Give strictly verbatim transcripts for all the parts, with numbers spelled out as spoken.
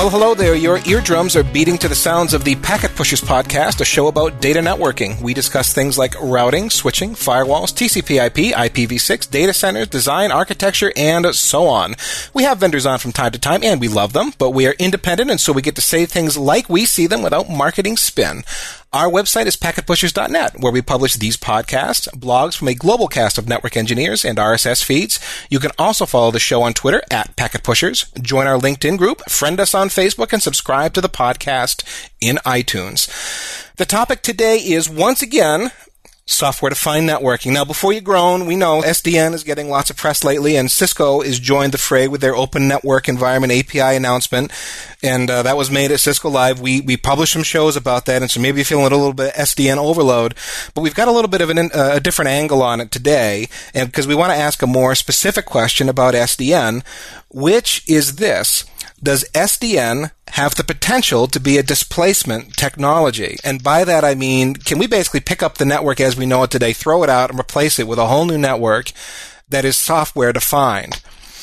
Well, hello there. Your eardrums are beating to the sounds of the Packet Pushers podcast, a show about data networking. We discuss things like routing, switching, firewalls, T C P I P, I P v six, data centers, design, architecture, and so on. We have vendors on from time to time, and we love them, but we are independent, and so we get to say things like we see them without marketing spin. Our website is packet pushers dot net, where we publish these podcasts, blogs from a global cast of network engineers, and R S S feeds. You can also follow the show on Twitter at PacketPushers, join our LinkedIn group, friend us on Facebook, and subscribe to the podcast in iTunes. The topic today is, once again, software-defined networking. Now, before you groan, we know S D N is getting lots of press lately, and Cisco has joined the fray with their Open Network Environment A P I announcement, and uh, that was made at Cisco Live. We we published some shows about that, and so maybe you're feeling a little bit S D N overload, but we've got a little bit of an, uh, a different angle on it today, and because we want to ask a more specific question about S D N, which is this: does S D N have the potential to be a displacement technology? And by that I mean, can we basically pick up the network as we know it today, throw it out, and replace it with a whole new network that is software defined?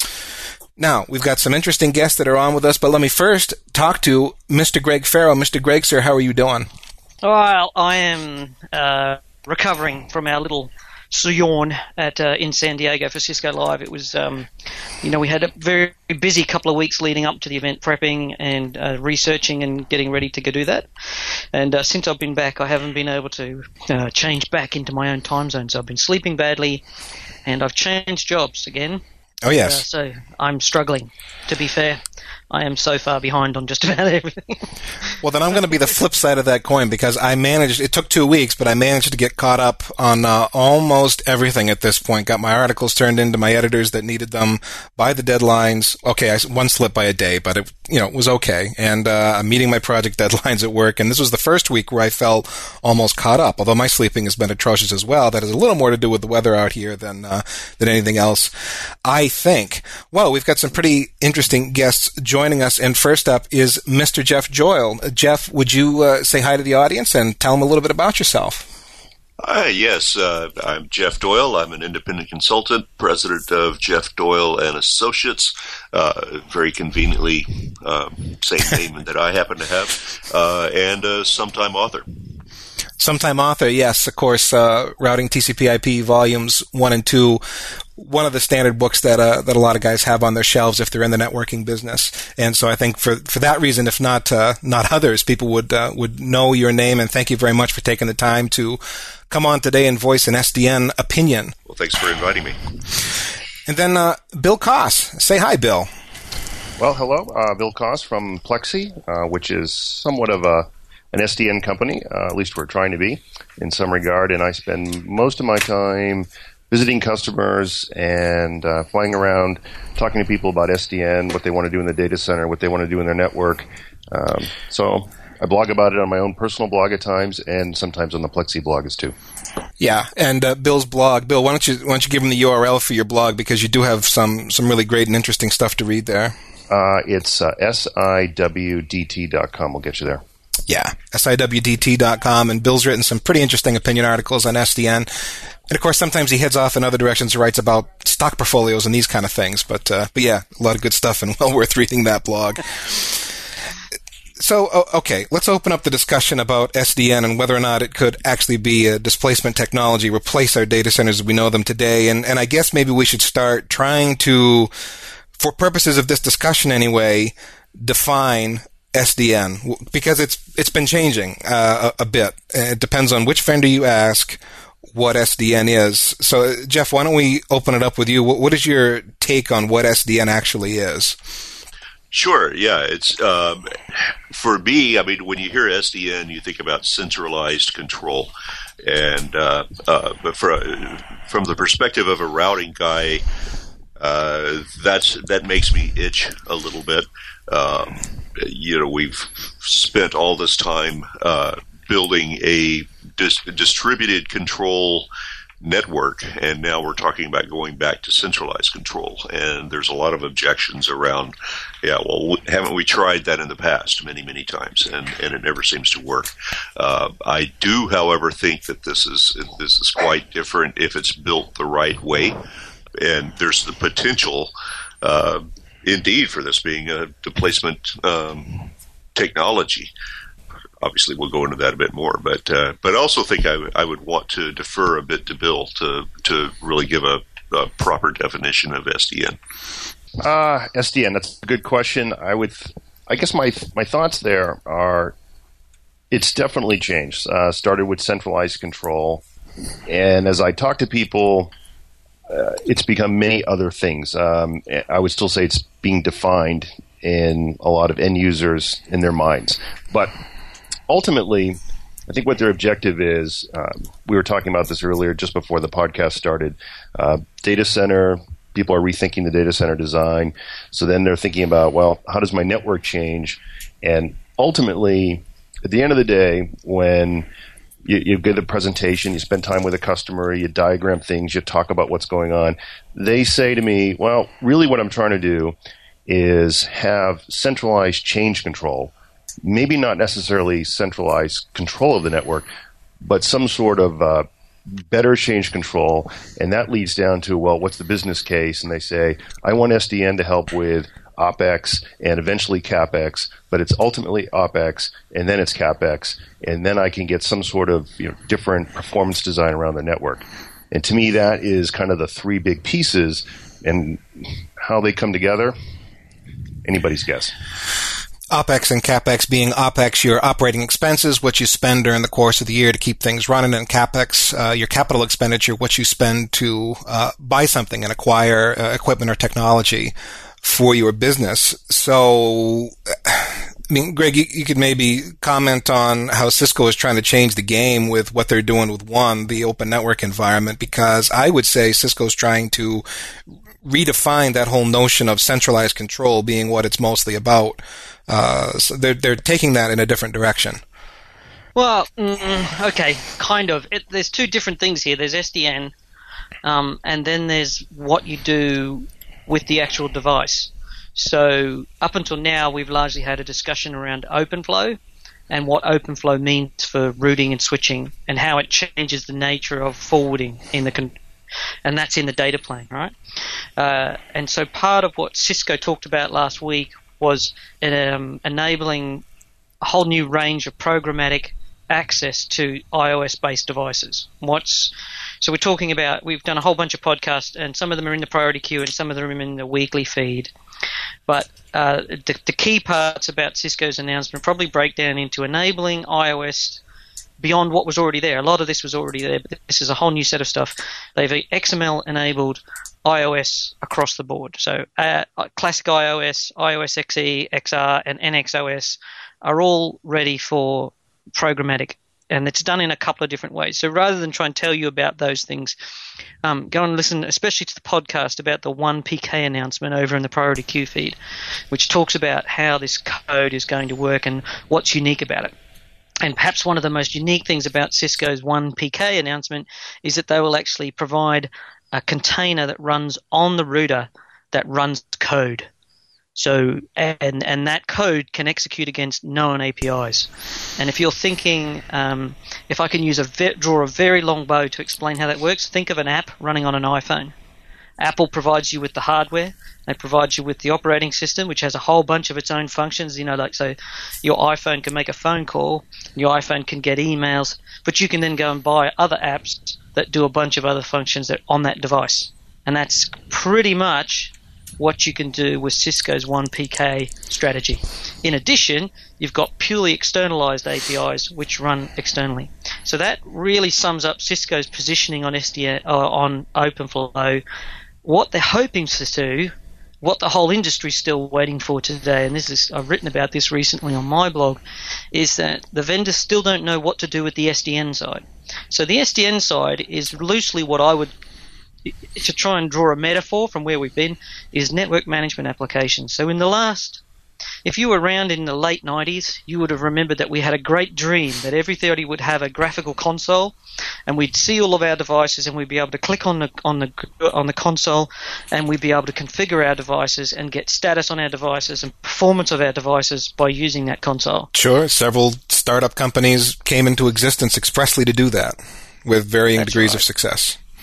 Now, we've got some interesting guests that are on with us, but let me first talk to Mister Greg Farrow. Mister Greg, sir, how are you doing? Well, I am uh, recovering from our little sojourn at uh, in San Diego for Cisco Live. It was, um, you know, we had a very busy couple of weeks leading up to the event, prepping and uh, researching and getting ready to go do that. And uh, since I've been back, I haven't been able to uh, change back into my own time zone. So I've been sleeping badly, and I've changed jobs again. Oh, yes. Uh, so I'm struggling, to be fair. I am so far behind on just about everything. Well, then I'm going to be the flip side of that coin, because I managed, it took two weeks, but I managed to get caught up on uh, almost everything at this point. Got my articles turned into my editors that needed them by the deadlines. Okay, I, one slipped by a day, but it, you know, it was okay. And uh, I'm meeting my project deadlines at work, and this was the first week where I felt almost caught up, although my sleeping has been atrocious as well. That has a little more to do with the weather out here than, uh, than anything else, I think. Well, we've got some pretty interesting guests joining us, and first up is Mister Jeff Doyle. Uh, Jeff, would you uh, say hi to the audience and tell them a little bit about yourself? Hi, yes, uh, I'm Jeff Doyle. I'm an independent consultant, president of Jeff Doyle and Associates, uh, very conveniently uh, same name that I happen to have, uh, and a sometime author. Sometime author, yes, of course, uh, Routing T C P I P Volumes one and two, one of the standard books that uh, that a lot of guys have on their shelves if they're in the networking business. And so I think for for that reason, if not uh, not others, people would uh, would know your name. And thank you very much for taking the time to come on today and voice an S D N opinion. Well, thanks for inviting me. And then uh, Bill Koss. Say hi, Bill. Well, hello. Uh, Bill Koss from Plexi, uh, which is somewhat of a an S D N company, uh, at least we're trying to be in some regard, and I spend most of my time visiting customers and uh, flying around, talking to people about S D N, what they want to do in the data center, what they want to do in their network. Um, so I blog about it on my own personal blog at times, and sometimes on the Plexi blog as too. Yeah, and uh, Bill's blog. Bill, why don't you why don't you give him the U R L for your blog, because you do have some some really great and interesting stuff to read there. Uh, it's uh, S I W D T dot com. We'll get you there. Yeah, S I W D T dot com, and Bill's written some pretty interesting opinion articles on S D N. And, of course, sometimes he heads off in other directions and writes about stock portfolios and these kind of things. But, uh, but yeah, a lot of good stuff, and well worth reading that blog. So, okay, let's open up the discussion about S D N and whether or not it could actually be a displacement technology, replace our data centers as we know them today. And, and I guess maybe we should start trying to, for purposes of this discussion anyway, define S D N, because it's it's been changing uh, a, a bit. It depends on which vendor you ask what S D N is. So, Jeff, why don't we open it up with you? What, what is your take on what S D N actually is? Sure, yeah. It's um, for me, I mean, when you hear S D N, you think about centralized control. And uh, uh, but for, from the perspective of a routing guy, uh, that's that makes me itch a little bit. Um, you know, we've spent all this time uh, building a dis- distributed control network, and now we're talking about going back to centralized control. And there's a lot of objections around, yeah, well, haven't we tried that in the past many, many times, and, and it never seems to work. Uh, I do, however, think that this is this is quite different if it's built the right way, and there's the potential uh, indeed for this being a displacement um, technology. Obviously, we'll go into that a bit more, but uh, but I also think I, w- I would want to defer a bit to Bill to to really give a, a proper definition of S D N. Uh, S D N, that's a good question. I would, I guess my my thoughts there are, it's definitely changed. Uh, started with centralized control, and as I talk to people, uh, it's become many other things. Um, I would still say it's being defined in a lot of end users in their minds, but ultimately, I think what their objective is, um, we were talking about this earlier just before the podcast started, uh, data center, people are rethinking the data center design. So then they're thinking about, well, how does my network change? And ultimately, at the end of the day, when you, you get a presentation, you spend time with a customer, you diagram things, you talk about what's going on, they say to me, well, really what I'm trying to do is have centralized change control. Maybe not necessarily centralized control of the network, but some sort of uh, better change control. And that leads down to, well, what's the business case? And they say, I want S D N to help with OpEx and eventually CapEx, but it's ultimately OpEx and then it's CapEx. And then I can get some sort of you know, different performance design around the network. And to me, that is kind of the three big pieces, and how they come together, anybody's guess. OpEx and CapEx being OpEx, your operating expenses, what you spend during the course of the year to keep things running, and CapEx, uh, your capital expenditure, what you spend to uh, buy something and acquire uh, equipment or technology for your business. So, I mean, Greg, you, you could maybe comment on how Cisco is trying to change the game with what they're doing with one, the open network environment, because I would say Cisco's trying to redefine that whole notion of centralized control being what it's mostly about. Uh, so they're they're taking that in a different direction. Well, mm, okay, kind of. It, there's two different things here. There's S D N, um, and then there's what you do with the actual device. So up until now, we've largely had a discussion around OpenFlow and what OpenFlow means for routing and switching and how it changes the nature of forwarding in the con- and that's in the data plane, right? Uh, and so part of what Cisco talked about last week was um, enabling a whole new range of programmatic access to iOS-based devices. What's so we're talking about, we've done a whole bunch of podcasts, and some of them are in the priority queue and some of them are in the weekly feed. But uh, the, the key parts about Cisco's announcement probably break down into enabling iOS beyond what was already there. A lot of this was already there, but this is a whole new set of stuff. They've X M L-enabled iOS across the board. So uh, classic iOS, iOS X E, X R, and N X O S are all ready for programmatic, and it's done in a couple of different ways. So rather than try and tell you about those things, um, go and listen, especially to the podcast about the one P K announcement over in the priority queue feed, which talks about how this code is going to work and what's unique about it. And perhaps one of the most unique things about Cisco's one P K announcement is that they will actually provide a container that runs on the router that runs code. So, and and that code can execute against known A P Is. And if you're thinking, um, if I can use a ve- draw a very long bow to explain how that works, think of an app running on an iPhone. Apple provides you with the hardware. They provide you with the operating system, which has a whole bunch of its own functions. You know, like so, your iPhone can make a phone call, your iPhone can get emails, but you can then go and buy other apps that do a bunch of other functions that on that device. And that's pretty much what you can do with Cisco's one P K strategy. In addition, you've got purely externalized A P Is which run externally. So that really sums up Cisco's positioning on S D N, uh, on OpenFlow. What they're hoping to do, what the whole industry is still waiting for today, and this is I've written about this recently on my blog, is that the vendors still don't know what to do with the S D N side. So the S D N side is loosely what I would, to try and draw a metaphor from where we've been, is network management applications. So in the last, if you were around in the late nineties, you would have remembered that we had a great dream that everybody would have a graphical console, and we'd see all of our devices, and we'd be able to click on the on the on the console, and we'd be able to configure our devices and get status on our devices and performance of our devices by using that console. Sure, several startup companies came into existence expressly to do that, with varying That's degrees right. of success.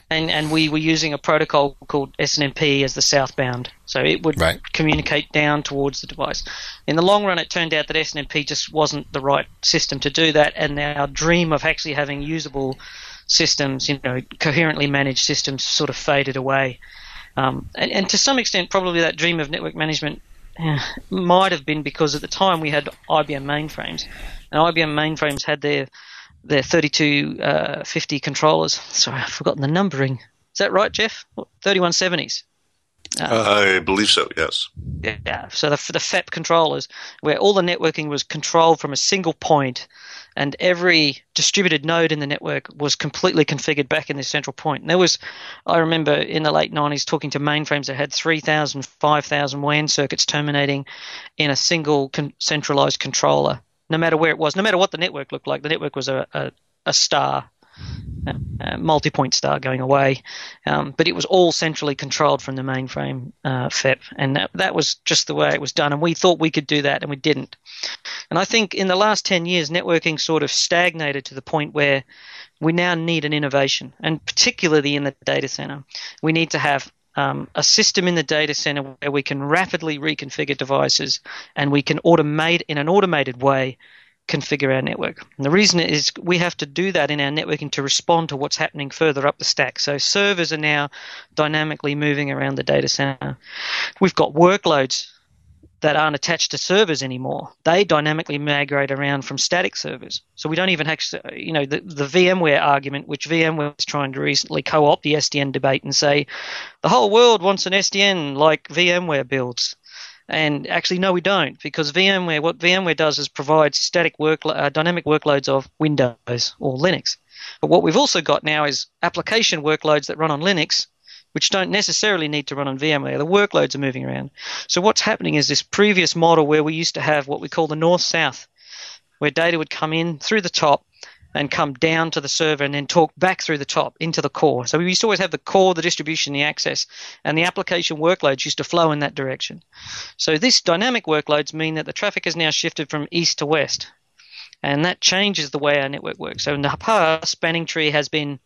And, and we were using a protocol called S N M P as the southbound. So it would right. communicate down towards the device. In the long run, it turned out that S N M P just wasn't the right system to do that, and our dream of actually having usable systems, you know, coherently managed systems sort of faded away. Um, and, and to some extent, probably that dream of network management eh, might have been because at the time we had I B M mainframes. And I B M mainframes had their their thirty-two fifty controllers. Sorry, I've forgotten the numbering. Is that right, Jeff? thirty-one seventies. Uh, I believe so, yes. Yeah, so the, the F E P controllers, where all the networking was controlled from a single point, and every distributed node in the network was completely configured back in this central point. And there was, I remember in the late nineties talking to mainframes that had three thousand, five thousand W A N circuits terminating in a single con- centralized controller. No matter where it was, no matter what the network looked like, the network was a, a, a star, a, a multi-point star going away. Um, but it was all centrally controlled from the mainframe uh, F E P, and that, that was just the way it was done. And we thought we could do that, and we didn't. And I think in the last ten years, networking sort of stagnated to the point where we now need an innovation, and particularly in the data center. We need to have Um, a system in the data center where we can rapidly reconfigure devices, and we can automate in an automated way configure our network. And the reason is we have to do that in our networking to respond to what's happening further up the stack. So servers are now dynamically moving around the data center. We've got workloads that aren't attached to servers anymore. They dynamically migrate around from static servers. So we don't even have, you know, the, the VMware argument, which VMware was trying to recently co-opt the S D N debate and say the whole world wants an S D N like VMware builds. And actually, no, we don't, because VMware, what VMware does is provide static work, uh, dynamic workloads of Windows or Linux. But what we've also got now is application workloads that run on Linux, which don't necessarily need to run on VMware. The workloads are moving around. So what's happening is this previous model where we used to have what we call the north-south, where data would come in through the top and come down to the server and then talk back through the top into the core. So we used to always have the core, the distribution, the access, and the application workloads used to flow in that direction. So this dynamic workloads mean that the traffic has now shifted from east to west, and that changes the way our network works. So in the past, spanning tree has been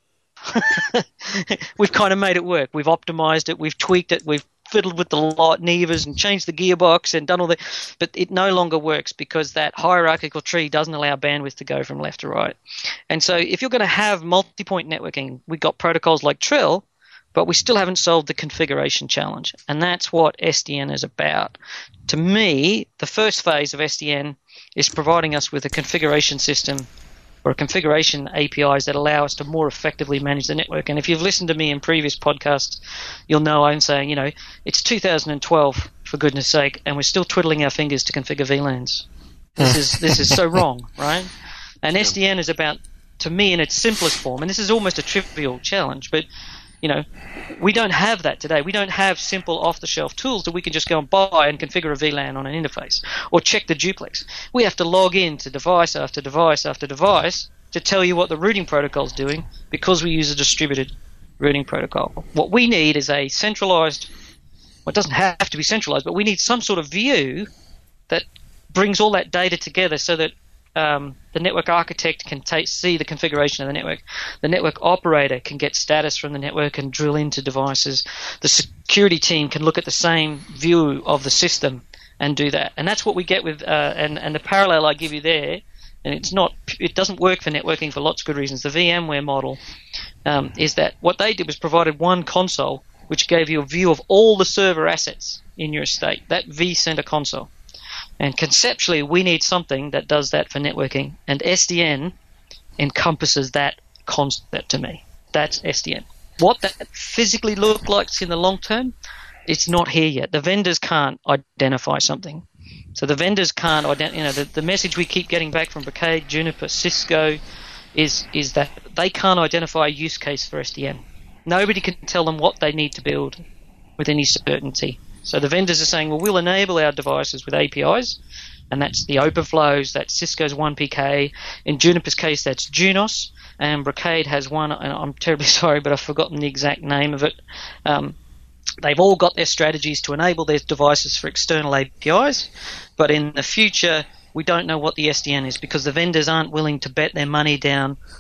we've kind of made it work. We've optimized it. We've tweaked it. We've fiddled with the light levers and changed the gearbox and done all that. But it no longer works because that hierarchical tree doesn't allow bandwidth to go from left to right. And so if you're going to have multi-point networking, we've got protocols like Trill, but we still haven't solved the configuration challenge. And that's what S D N is about. To me, the first phase of S D N is providing us with a configuration system or configuration A P Is that allow us to more effectively manage the network. And if you've listened to me in previous podcasts, you'll know I'm saying, you know, it's two thousand twelve, for goodness sake, and we're still twiddling our fingers to configure V LANs. This is this is so wrong, right? And S D N is about, to me, in its simplest form, and this is almost a trivial challenge, but you know, we don't have that today. We don't have simple off-the-shelf tools that we can just go and buy and configure a V LAN on an interface or check the duplex. We have to log in to device after device after device to tell you what the routing protocol is doing because we use a distributed routing protocol. What we need is a centralized, well, it doesn't have to be centralized, but we need some sort of view that brings all that data together so that Um, the network architect can ta- see the configuration of the network. The network operator can get status from the network and drill into devices. The security team can look at the same view of the system and do that. And that's what we get with, uh, and, and the parallel I give you there, and it's not, it doesn't work for networking for lots of good reasons. The VMware model um, is that what they did was provided one console which gave you a view of all the server assets in your estate, that vCenter console. And conceptually, we need something that does that for networking, and S D N encompasses that concept to me. That's S D N. What that physically looks like in the long term, it's not here yet. The vendors can't identify something. So the vendors can't identify, you know, the, the message we keep getting back from Brocade, Juniper, Cisco is, is that they can't identify a use case for S D N. Nobody can tell them what they need to build with any certainty. So the vendors are saying, well, we'll enable our devices with A P Is, and that's the OpenFlows, that's Cisco's one P K. In Juniper's case, that's Junos, and Brocade has one, and I'm terribly sorry, but I've forgotten the exact name of it. Um, they've all got their strategies to enable their devices for external A P Is, but in the future, we don't know what the S D N is because the vendors aren't willing to bet their money down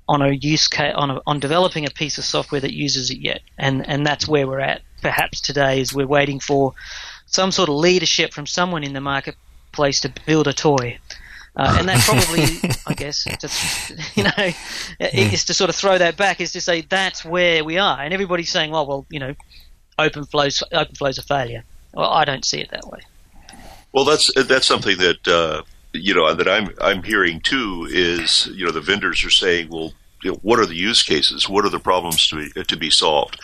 on a use case, on a, on developing a piece of software that uses it yet, and and that's where we're at. Perhaps today is we're waiting for some sort of leadership from someone in the marketplace to build a toy. Uh, and that probably, I guess, just, you know, is to sort of throw that back, is to say that's where we are. And everybody's saying, well, well, you know, OpenFlow's, OpenFlow's a failure. Well, I don't see it that way. Well, that's that's something that uh, you know that I'm I'm hearing too. Is you know the vendors are saying, well, you know, what are the use cases? What are the problems to be, to be solved?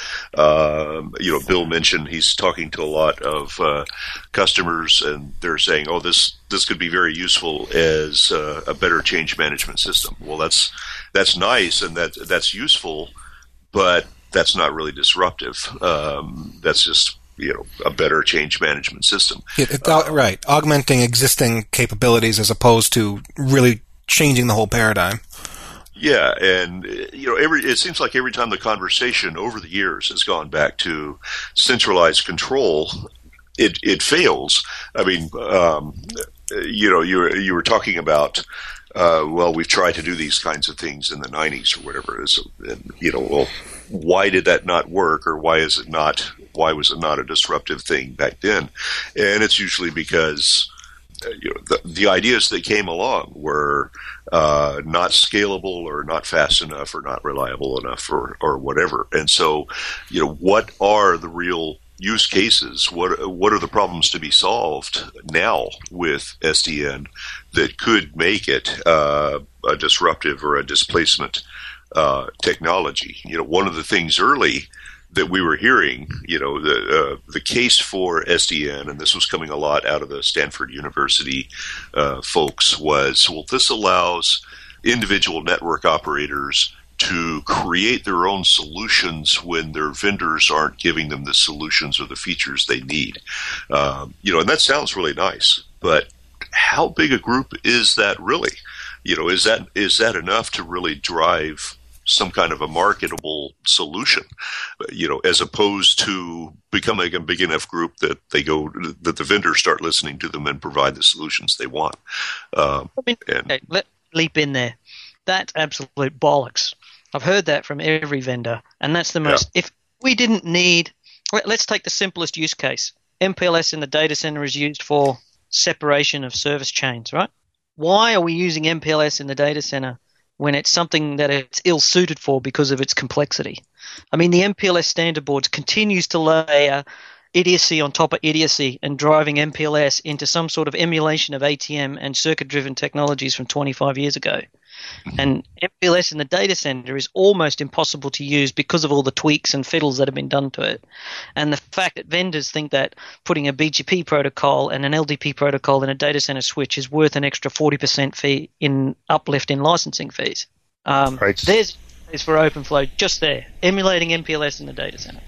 Um, you know, Bill mentioned he's talking to a lot of uh, customers, and they're saying, "Oh, this this could be very useful as uh, a better change management system." Well, that's that's nice, and that that's useful, but that's not really disruptive. Um, that's just you know a better change management system. It, it, uh, right, augmenting existing capabilities as opposed to really changing the whole paradigm. Yeah, and you know, every it seems like every time the conversation over the years has gone back to centralized control, it it fails. I mean, um, you know, you were, you were talking about, uh, well, we've tried to do these kinds of things in the nineties or whatever it is, and you know, well, why did that not work, or why is it not? Why was it not a disruptive thing back then? And it's usually because you know, the, the ideas that came along were uh, not scalable or not fast enough or not reliable enough or, or whatever. And so, you know, what are the real use cases? What what are the problems to be solved now with S D N that could make it uh, a disruptive or a displacement uh, technology? You know, one of the things early that we were hearing, you know, the uh, the case for S D N, and this was coming a lot out of the Stanford University uh, folks, was, well, this allows individual network operators to create their own solutions when their vendors aren't giving them the solutions or the features they need. Um, you know, and that sounds really nice, but how big a group is that really? You know, is that is that enough to really drive some kind of a marketable solution, you know, as opposed to becoming a big enough group that they go, that the vendors start listening to them and provide the solutions they want. Um, I mean, and, okay, let leap in there. That's absolute bollocks. I've heard that from every vendor, and that's the most. Yeah. If we didn't need, let's take the simplest use case. M P L S in the data center is used for separation of service chains, right? Why are we using M P L S in the data center when it's something that it's ill-suited for because of its complexity? I mean, the M P L S standard boards continues to layer idiocy on top of idiocy and driving M P L S into some sort of emulation of A T M and circuit-driven technologies from twenty-five years ago. And M P L S in the data center is almost impossible to use because of all the tweaks and fiddles that have been done to it. And the fact that vendors think that putting a B G P protocol and an L D P protocol in a data center switch is worth an extra forty percent fee in uplift in licensing fees. Um, right. There's is for OpenFlow just there, emulating M P L S in the data center.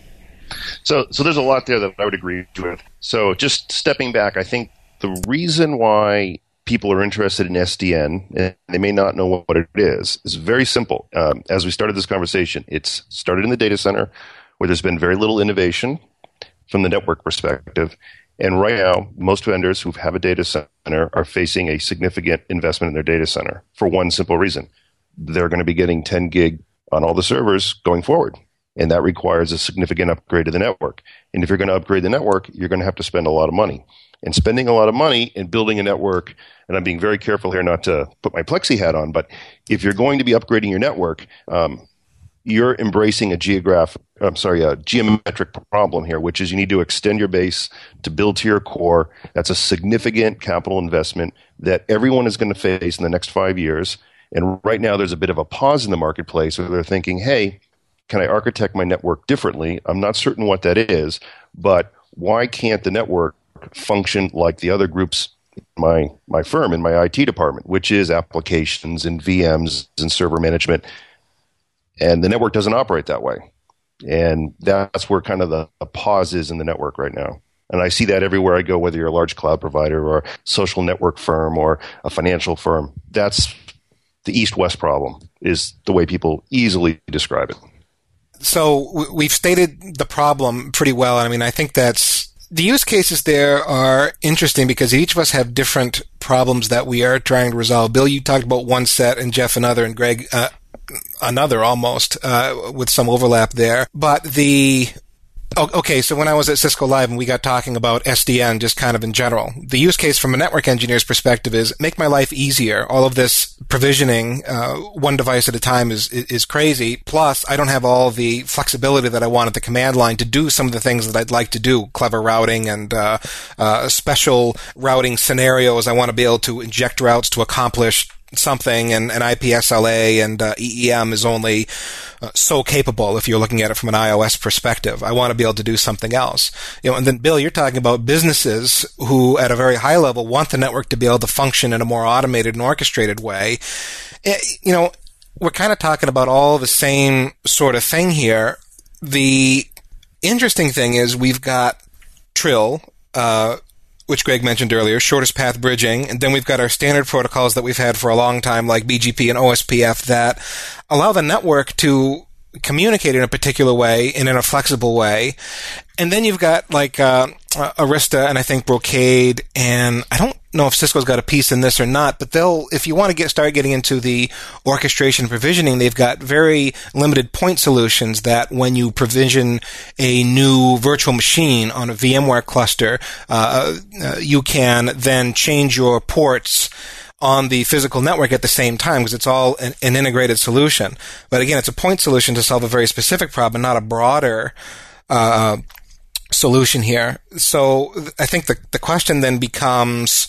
So, so there's a lot there that I would agree with. So just stepping back, I think the reason why people are interested in S D N, and they may not know what it is, is very simple. Um, as we started this conversation, it's started in the data center where there's been very little innovation from the network perspective. And right now, most vendors who have a data center are facing a significant investment in their data center for one simple reason. They're going to be getting ten gig on all the servers going forward. And that requires a significant upgrade to the network. And if you're going to upgrade the network, you're going to have to spend a lot of money. And spending a lot of money in building a network, and I'm being very careful here not to put my Plexi hat on, but if you're going to be upgrading your network, um, you're embracing a geographic, I'm sorry, a geometric problem here, which is you need to extend your base to build to your core. That's a significant capital investment that everyone is going to face in the next five years. And right now there's a bit of a pause in the marketplace where they're thinking, hey, can I architect my network differently? I'm not certain what that is, but why can't the network function like the other groups in my, my firm, in my I T department, which is applications and V Ms and server management? And the network doesn't operate that way. And that's where kind of the, the pause is in the network right now. And I see that everywhere I go, whether you're a large cloud provider or a social network firm or a financial firm. That's the east-west problem, is the way people easily describe it. So we've stated the problem pretty well. I mean, I think that's the use cases there are interesting because each of us have different problems that we are trying to resolve. Bill, you talked about one set, and Jeff another, and Greg, uh, another almost, uh, with some overlap there. But the Oh, okay, so when I was at Cisco Live and we got talking about S D N just kind of in general, the use case from a network engineer's perspective is make my life easier. All of this provisioning, uh, one device at a time is, is crazy. Plus, I don't have all the flexibility that I want at the command line to do some of the things that I'd like to do, clever routing and uh, uh, special routing scenarios. I want to be able to inject routes to accomplish something, and, and I P S L A and uh, E E M is only uh, so capable if you're looking at it from an iOS perspective. I want to be able to do something else. You know, and then, Bill, you're talking about businesses who, at a very high level, want the network to be able to function in a more automated and orchestrated way. You know, we're kind of talking about all the same sort of thing here. The interesting thing is we've got Trill, uh, which Greg mentioned earlier, shortest path bridging, and then we've got our standard protocols that we've had for a long time, like B G P and O S P F, that allow the network to communicate in a particular way and in a flexible way. And then you've got like uh, Arista and I think Brocade, and I don't know if Cisco's got a piece in this or not, but they'll, if you want to get start getting into the orchestration provisioning, they've got very limited point solutions that when you provision a new virtual machine on a VMware cluster, uh, uh, you can then change your ports on the physical network at the same time because it's all an, an integrated solution. But again, it's a point solution to solve a very specific problem, not a broader uh, solution here. So I think the, the question then becomes,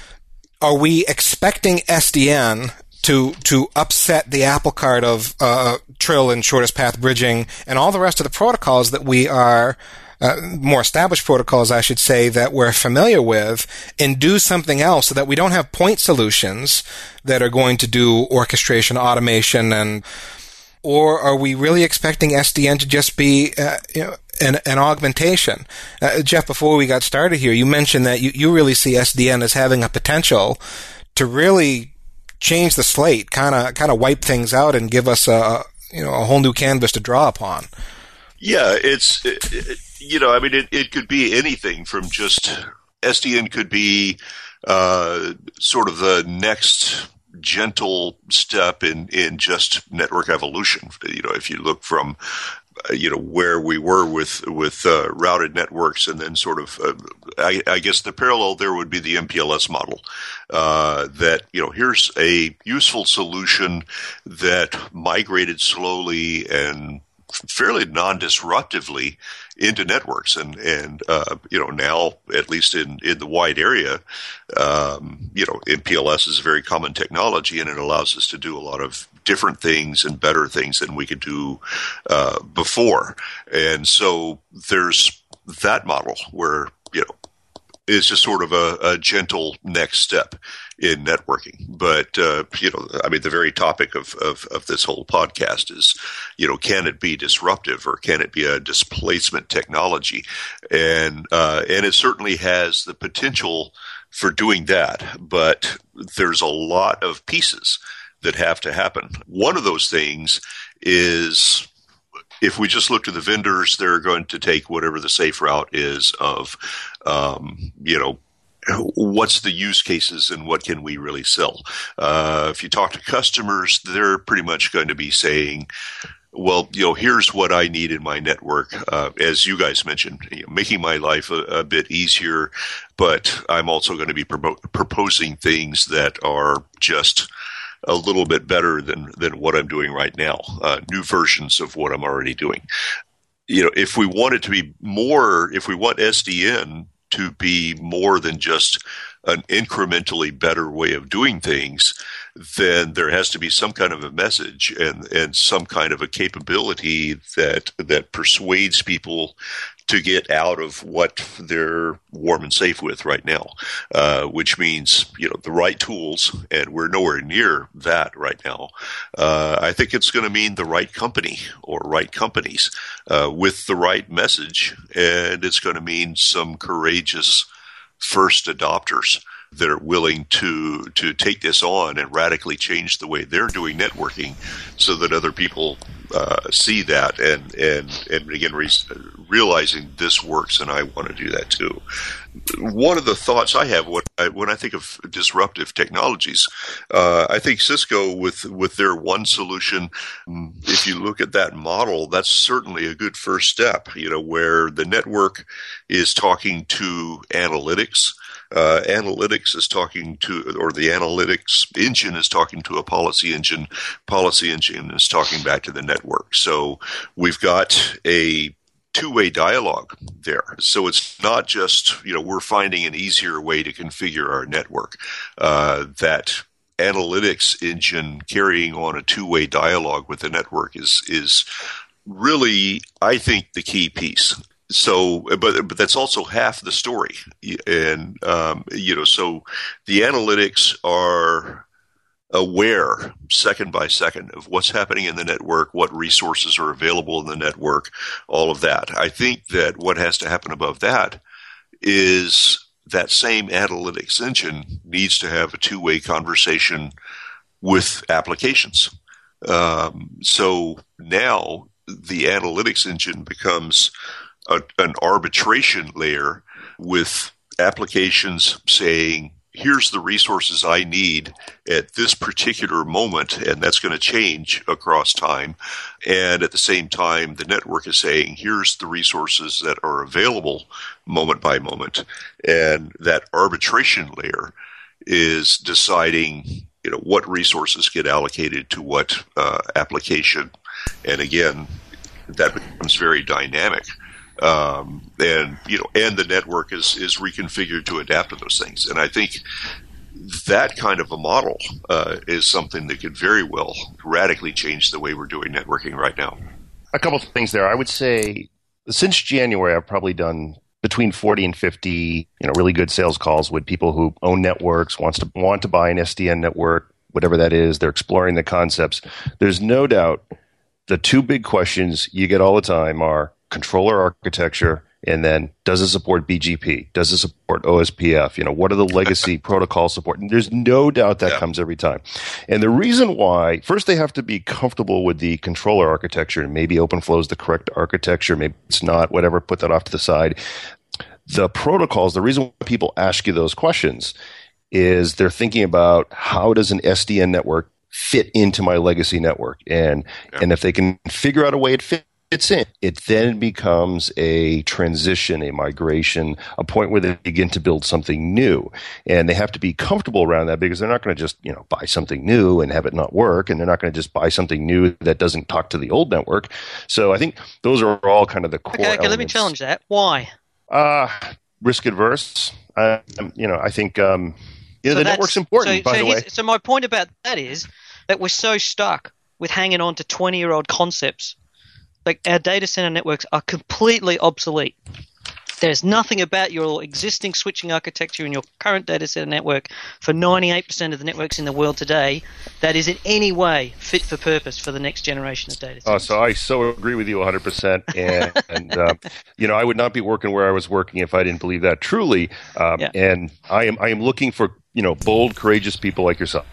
are we expecting S D N to to upset the apple cart of uh, Trill and shortest path bridging and all the rest of the protocols that we are Uh, more established protocols, I should say, that we're familiar with, and do something else so that we don't have point solutions that are going to do orchestration, automation, and or are we really expecting S D N to just be uh, you know, an, an augmentation? Uh, Jeff, before we got started here, you mentioned that you, you really see S D N as having a potential to really change the slate, kind of kind of wipe things out and give us a you know a whole new canvas to draw upon. Yeah, it's, it, it, you know, I mean, it, it could be anything from just S D N could be uh, sort of the next gentle step in, in just network evolution. You know, if you look from, uh, you know, where we were with, with uh, routed networks and then sort of, uh, I, I guess the parallel there would be the M P L S model. Uh, that, you know, here's a useful solution that migrated slowly and fairly non-disruptively into networks. And, and uh, you know, now, at least in, in the wide area, um, you know, M P L S is a very common technology, and it allows us to do a lot of different things and better things than we could do uh, before. And so there's that model where, you know, it's just sort of a, a gentle next step in networking. But, uh, you know, I mean, the very topic of, of, of this whole podcast is, you know, can it be disruptive or can it be a displacement technology? And, uh, and it certainly has the potential for doing that, but there's a lot of pieces that have to happen. One of those things is, if we just look to the vendors, they're going to take whatever the safe route is of, um, you know, what's the use cases and what can we really sell? Uh, if you talk to customers, they're pretty much going to be saying, well, you know, here's what I need in my network. Uh, as you guys mentioned, you know, making my life a, a bit easier, but I'm also going to be pro- proposing things that are just a little bit better than, than what I'm doing right now, uh, new versions of what I'm already doing. You know, if we want it to be more, if we want S D N to be more than just an incrementally better way of doing things, then there has to be some kind of a message and, and some kind of a capability that that persuades people to get out of what they're warm and safe with right now, uh, which means, you know, the right tools, and we're nowhere near that right now. Uh, I think it's going to mean the right company or right companies uh, with the right message, and it's going to mean some courageous first adopters that are willing to to take this on and radically change the way they're doing networking, so that other people uh, see that and and and again re- realizing this works, and I want to do that too. One of the thoughts I have when I, when I think of disruptive technologies, uh, I think Cisco with with their one solution, if you look at that model, that's certainly a good first step. You know, where the network is talking to analytics. Uh, analytics is talking to, or the analytics engine is talking to a policy engine. Policy engine is talking back to the network. So we've got a two-way dialogue there. So it's not just, you know, we're finding an easier way to configure our network. Uh, that analytics engine carrying on a two-way dialogue with the network is is really, I think, the key piece. So, but but that's also half the story, and um, you know, so the analytics are aware second by second of what's happening in the network, what resources are available in the network, all of that. I think that what has to happen above that is that same analytics engine needs to have a two-way conversation with applications. Um, so now the analytics engine becomes A, an arbitration layer with applications saying, here's the resources I need at this particular moment, and that's going to change across time. And at the same time, the network is saying, here's the resources that are available moment by moment. And that arbitration layer is deciding, you know, what resources get allocated to what uh, application. And again, that becomes very dynamic. Um, and, you know, and the network is, is reconfigured to adapt to those things. And I think that kind of a model uh, is something that could very well radically change the way we're doing networking right now. A couple of things there. I would say since January, I've probably done between forty and fifty, you know, really good sales calls with people who own networks, wants to want to buy an S D N network, whatever that is. They're exploring the concepts. There's no doubt the two big questions you get all the time are controller architecture, and then does it support B G P? Does it support O S P F? You know, what are the legacy protocol support? And there's no doubt that yeah. comes every time. And the reason why, first they have to be comfortable with the controller architecture, and maybe OpenFlow is the correct architecture, maybe it's not, whatever, put that off to the side. The protocols, the reason why people ask you those questions is they're thinking about how does an S D N network fit into my legacy network? And, yeah. and if they can figure out a way it fits, It's in. It then becomes a transition, a migration, a point where they begin to build something new. And they have to be comfortable around that because they're not going to just, you know, buy something new and have it not work. And they're not going to just buy something new that doesn't talk to the old network. So I think those are all kind of the core okay, okay, elements. Let me challenge that. Why? Uh, risk adverse. Uh, you know, I think, um, you know, so the network's important, so, by so the way. So my point about that is that we're so stuck with hanging on to twenty-year-old concepts. Like, our data center networks are completely obsolete. There's nothing about your existing switching architecture in your current data center network for ninety-eight percent of the networks in the world today that is in any way fit for purpose for the next generation of data centers. Oh, so I so agree with you one hundred percent. And, and uh, you know, I would not be working where I was working if I didn't believe that truly. Um, yeah. And I am I am looking for, you know, bold, courageous people like yourself.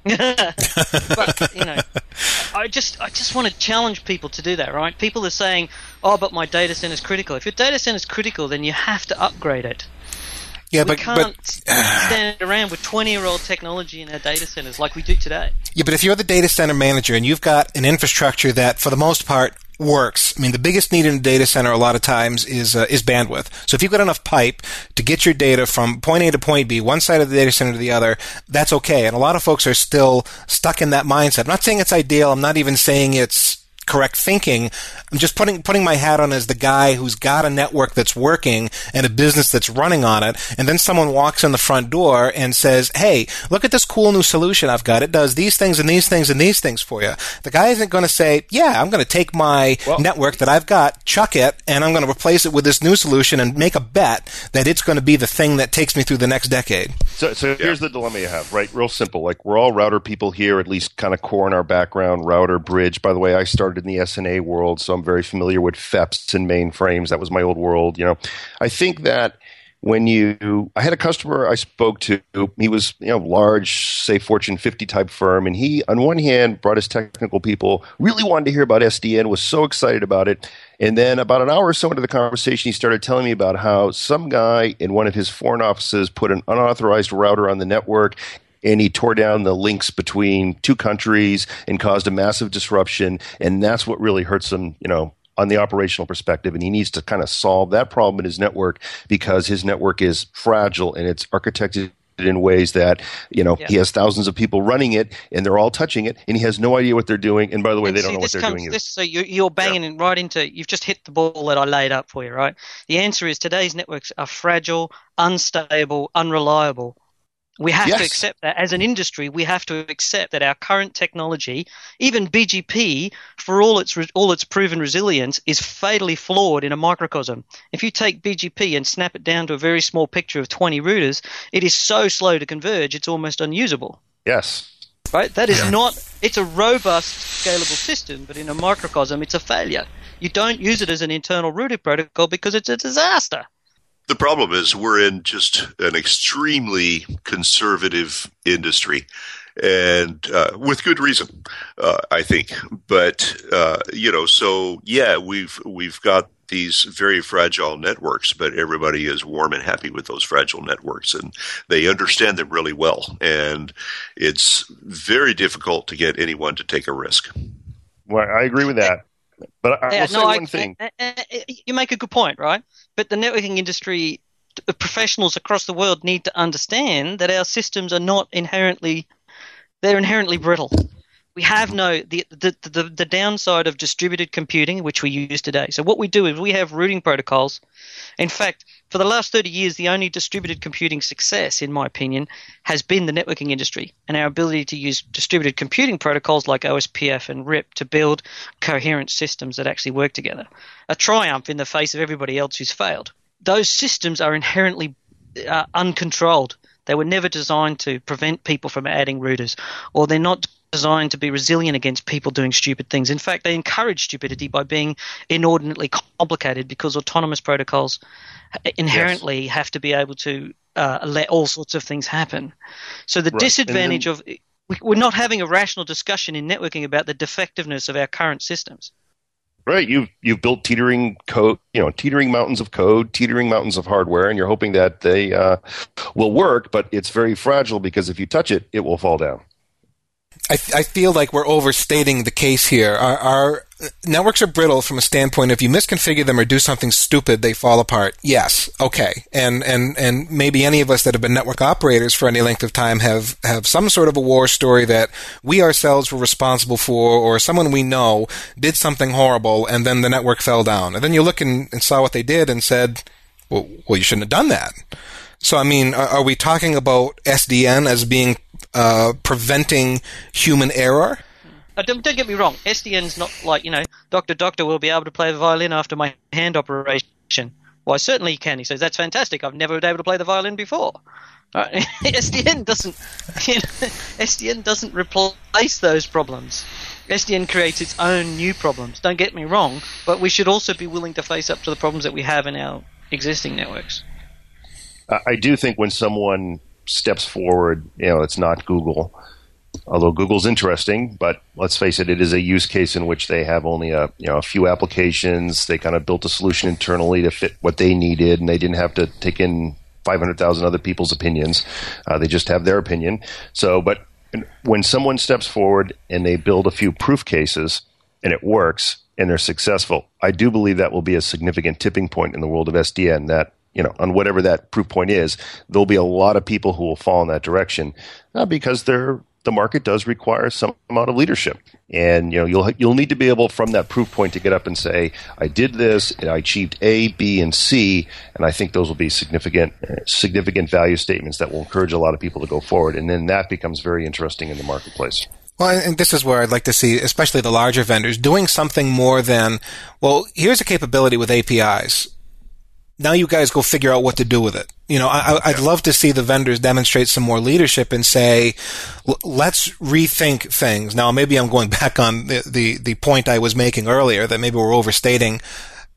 But, you know, I just I just want to challenge people to do that, right? People are saying, oh, but my data center is critical. If your data center is critical, then you have to upgrade it. Yeah, we but can't but, stand around with twenty-year-old technology in our data centers like we do today. Yeah, but if you're the data center manager and you've got an infrastructure that, for the most part, works. I mean, the biggest need in a data center a lot of times is uh, is bandwidth. So if you've got enough pipe to get your data from point A to point B, one side of the data center to the other, that's okay. And a lot of folks are still stuck in that mindset. I'm not saying it's ideal. I'm not even saying it's correct thinking. I'm just putting putting my hat on as the guy who's got a network that's working and a business that's running on it, and then someone walks in the front door and says, hey, look at this cool new solution I've got. It does these things and these things and these things for you. The guy isn't going to say, yeah, I'm going to take my well, network that I've got, chuck it, and I'm going to replace it with this new solution and make a bet that it's going to be the thing that takes me through the next decade. So, so yeah. here's the dilemma you have, right? Real simple. Like, we're all router people here, at least kind of core in our background, router, bridge. By the way, I started in the S N A world, so I'm very familiar with F E Ps and mainframes. That was my old world. You know, I think that when you, I had a customer I spoke to, he was, you know, large, say Fortune fifty type firm, and he, on one hand, brought his technical people, really wanted to hear about S D N, was so excited about it. And then about an hour or so into the conversation, he started telling me about how some guy in one of his foreign offices put an unauthorized router on the network, and he tore down the links between two countries and caused a massive disruption. And that's what really hurts him, you know, on the operational perspective, and he needs to kind of solve that problem in his network because his network is fragile and it's architected in ways that, you know, yeah. he has thousands of people running it and they're all touching it and he has no idea what they're doing. And by the way, and they see, don't know what they're comes, doing. This, so you're, you're banging yeah. right into, you've just hit the ball that I laid up for you, right? The answer is today's networks are fragile, unstable, unreliable. We have yes. to accept that as an industry. We have to accept that our current technology, even B G P, for all its all its proven resilience, is fatally flawed in a microcosm. If you take B G P and snap it down to a very small picture of twenty routers, it is so slow to converge, it's almost unusable. Yes. Right? That is yeah. not – it's a robust, scalable system, but in a microcosm, it's a failure. You don't use it as an internal routing protocol because it's a disaster. The problem is we're in just an extremely conservative industry, and uh, with good reason, uh, I think. But uh, you know, so yeah, we've we've got these very fragile networks, but everybody is warm and happy with those fragile networks, and they understand them really well. And it's very difficult to get anyone to take a risk. Well, I agree with that. But I yeah, will say no, one I, thing. I, I, you make a good point, right? But the networking industry, the professionals across the world need to understand that our systems are not inherently – they're inherently brittle. We have no the, – the, the, the downside of distributed computing, which we use today. So what we do is we have routing protocols. In fact, for the last thirty years, the only distributed computing success, in my opinion, has been the networking industry and our ability to use distributed computing protocols like O S P F and R I P to build coherent systems that actually work together. A triumph in the face of everybody else who's failed. Those systems are inherently uh, uncontrolled. They were never designed to prevent people from adding routers, or they're not designed to be resilient against people doing stupid things. In fact, they encourage stupidity by being inordinately complicated because autonomous protocols inherently yes. have to be able to uh, let all sorts of things happen. So the right. disadvantage then, of – we're not having a rational discussion in networking about the defectiveness of our current systems. Right. You've, you've built teetering code, you know, teetering mountains of code, teetering mountains of hardware, and you're hoping that they uh, will work, but it's very fragile because if you touch it, it will fall down. I, th- I feel like we're overstating the case here. Our, our networks are brittle from a standpoint if you misconfigure them or do something stupid, they fall apart. Yes, okay. And and and maybe any of us that have been network operators for any length of time have, have some sort of a war story that we ourselves were responsible for, or someone we know did something horrible and then the network fell down. And then you look and, and saw what they did and said, well, well, you shouldn't have done that. So, I mean, are, are we talking about S D N as being uh, preventing human error? Uh, don't, don't get me wrong. S D N's not like, you know, Doctor Doctor will be able to play the violin after my hand operation. Well, certainly he can. He says, that's fantastic. I've never been able to play the violin before. Right? S D N doesn't, you know, S D N doesn't replace those problems. S D N creates its own new problems. Don't get me wrong, but we should also be willing to face up to the problems that we have in our existing networks. I do think when someone steps forward, you know, it's not Google, although Google's interesting, but let's face it, it is a use case in which they have only a, you know, a few applications. They kind of built a solution internally to fit what they needed, and they didn't have to take in five hundred thousand other people's opinions. Uh, they just have their opinion. So, but when someone steps forward and they build a few proof cases and it works and they're successful, I do believe that will be a significant tipping point in the world of S D N that, you know, on whatever that proof point is, there'll be a lot of people who will fall in that direction, uh, because they're, the market does require some amount of leadership. And, you know, you'll you'll need to be able from that proof point to get up and say, I did this, and I achieved A, B, and C, and I think those will be significant significant value statements that will encourage a lot of people to go forward. And then that becomes very interesting in the marketplace. Well, and this is where I'd like to see, especially the larger vendors, doing something more than, well, here's a capability with A P Is. Now you guys go figure out what to do with it. You know, I, I'd love to see the vendors demonstrate some more leadership and say, let's rethink things. Now, maybe I'm going back on the, the, the point I was making earlier that maybe we're overstating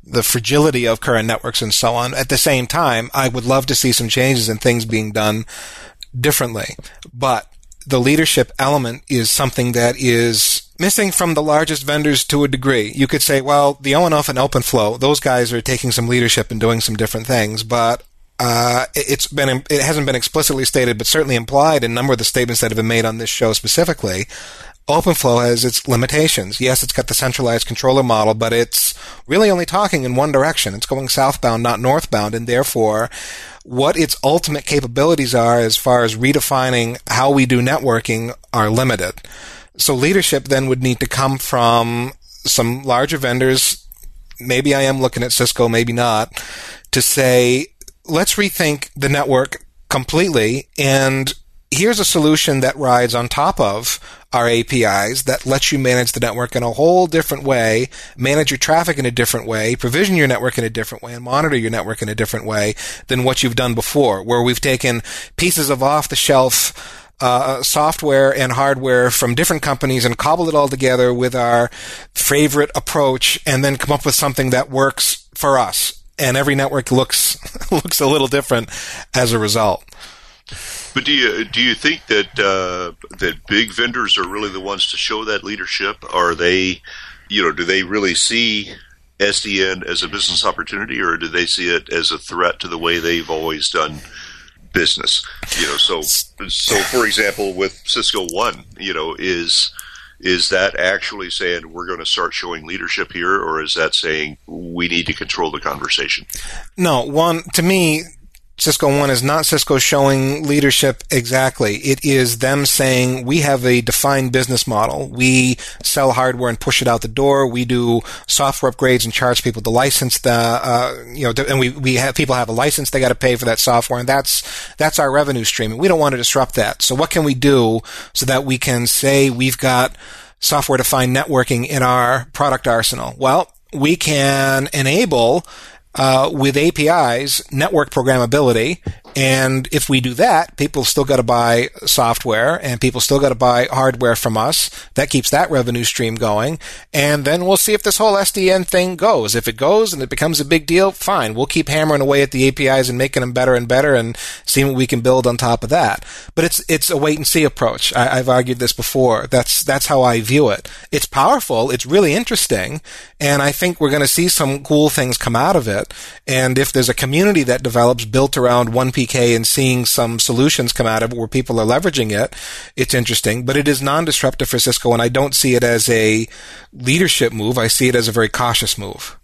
the fragility of current networks and so on. At the same time, I would love to see some changes and things being done differently. But the leadership element is something that is missing from the largest vendors to a degree. You could say, well, the O N F and OpenFlow, those guys are taking some leadership and doing some different things, but uh, it's been it hasn't been explicitly stated, but certainly implied in a number of the statements that have been made on this show specifically. OpenFlow has its limitations. Yes, it's got the centralized controller model, but it's really only talking in one direction. It's going southbound, not northbound, and therefore what its ultimate capabilities are as far as redefining how we do networking are limited. So leadership then would need to come from some larger vendors. Maybe I am looking at Cisco, maybe not, to say, let's rethink the network completely, and here's a solution that rides on top of our A P Is that lets you manage the network in a whole different way, manage your traffic in a different way, provision your network in a different way, and monitor your network in a different way than what you've done before, where we've taken pieces of off-the-shelf uh, software and hardware from different companies and cobbled it all together with our favorite approach and then come up with something that works for us. And every network looks looks a little different as a result. But do you do you think that uh, that big vendors are really the ones to show that leadership? Are they, you know, do they really see S D N as a business opportunity, or do they see it as a threat to the way they've always done business? You know, so so for example, with Cisco One, you know, is is that actually saying we're going to start showing leadership here, or is that saying we need to control the conversation? No, one to me. Cisco One is not Cisco showing leadership exactly. It is them saying we have a defined business model. We sell hardware and push it out the door. We do software upgrades and charge people to license the, uh, you know, and we, we have people have a license. They got to pay for that software, and that's, that's our revenue stream. And we don't want to disrupt that. So what can we do so that we can say we've got software defined networking in our product arsenal? Well, we can enable Uh, with A P Is, network programmability, and if we do that, people still got to buy software, and people still got to buy hardware from us. That keeps that revenue stream going, and then we'll see if this whole S D N thing goes. If it goes and it becomes a big deal, fine. We'll keep hammering away at the A P Is and making them better and better, and seeing what we can build on top of that. But it's it's a wait and see approach. I, I've argued this before. That's that's how I view it. It's powerful. It's really interesting, and I think we're going to see some cool things come out of it. And if there's a community that develops built around one P K and seeing some solutions come out of it where people are leveraging it, it's interesting. But it is non-disruptive for Cisco, and I don't see it as a leadership move. I see it as a very cautious move.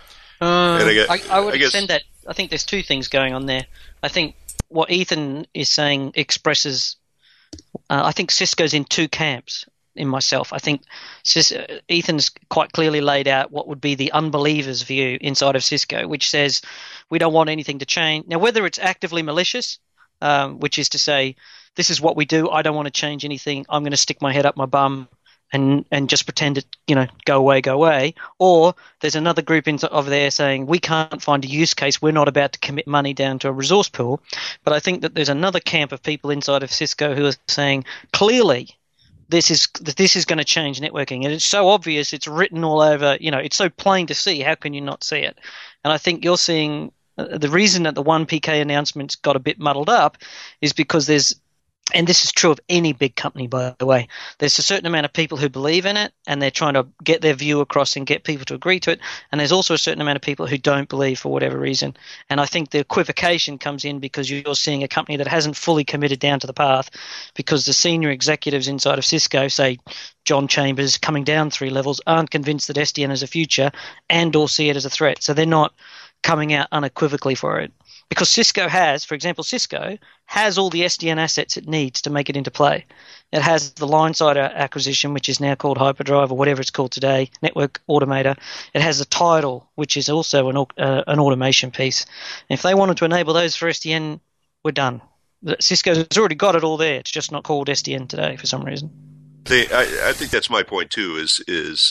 Uh, I, guess, I, I would I guess, defend that. I think there's two things going on there. I think what Ethan is saying expresses, uh, I think Cisco's in two camps. In myself, I think Cis- Ethan's quite clearly laid out what would be the unbelievers' view inside of Cisco, which says we don't want anything to change. Now, whether it's actively malicious, um, which is to say, this is what we do, I don't want to change anything, I'm going to stick my head up my bum and and just pretend it, you know, go away, go away. Or there's another group in, over there saying we can't find a use case, we're not about to commit money down to a resource pool. But I think that there's another camp of people inside of Cisco who are saying clearly, This is this is going to change networking, and it's so obvious. It's written all over. You know, it's so plain to see. How can you not see it? And I think you're seeing uh, the reason that the one P K announcements got a bit muddled up is because there's, and this is true of any big company, by the way, there's a certain amount of people who believe in it, and they're trying to get their view across and get people to agree to it. And there's also a certain amount of people who don't believe for whatever reason. And I think the equivocation comes in because you're seeing a company that hasn't fully committed down to the path, because the senior executives inside of Cisco, say John Chambers, coming down three levels, aren't convinced that S D N is a future and or see it as a threat. So they're not coming out unequivocally for it. Because Cisco has, for example, Cisco has all the S D N assets it needs to make it into play. It has the Linesider acquisition, which is now called Hyperdrive or whatever it's called today, Network Automator. It has the Tidal, which is also an uh, an automation piece. And if they wanted to enable those for S D N, we're done. Cisco's already got it all there. It's just not called S D N today for some reason. They, I, I think that's my point too. Is is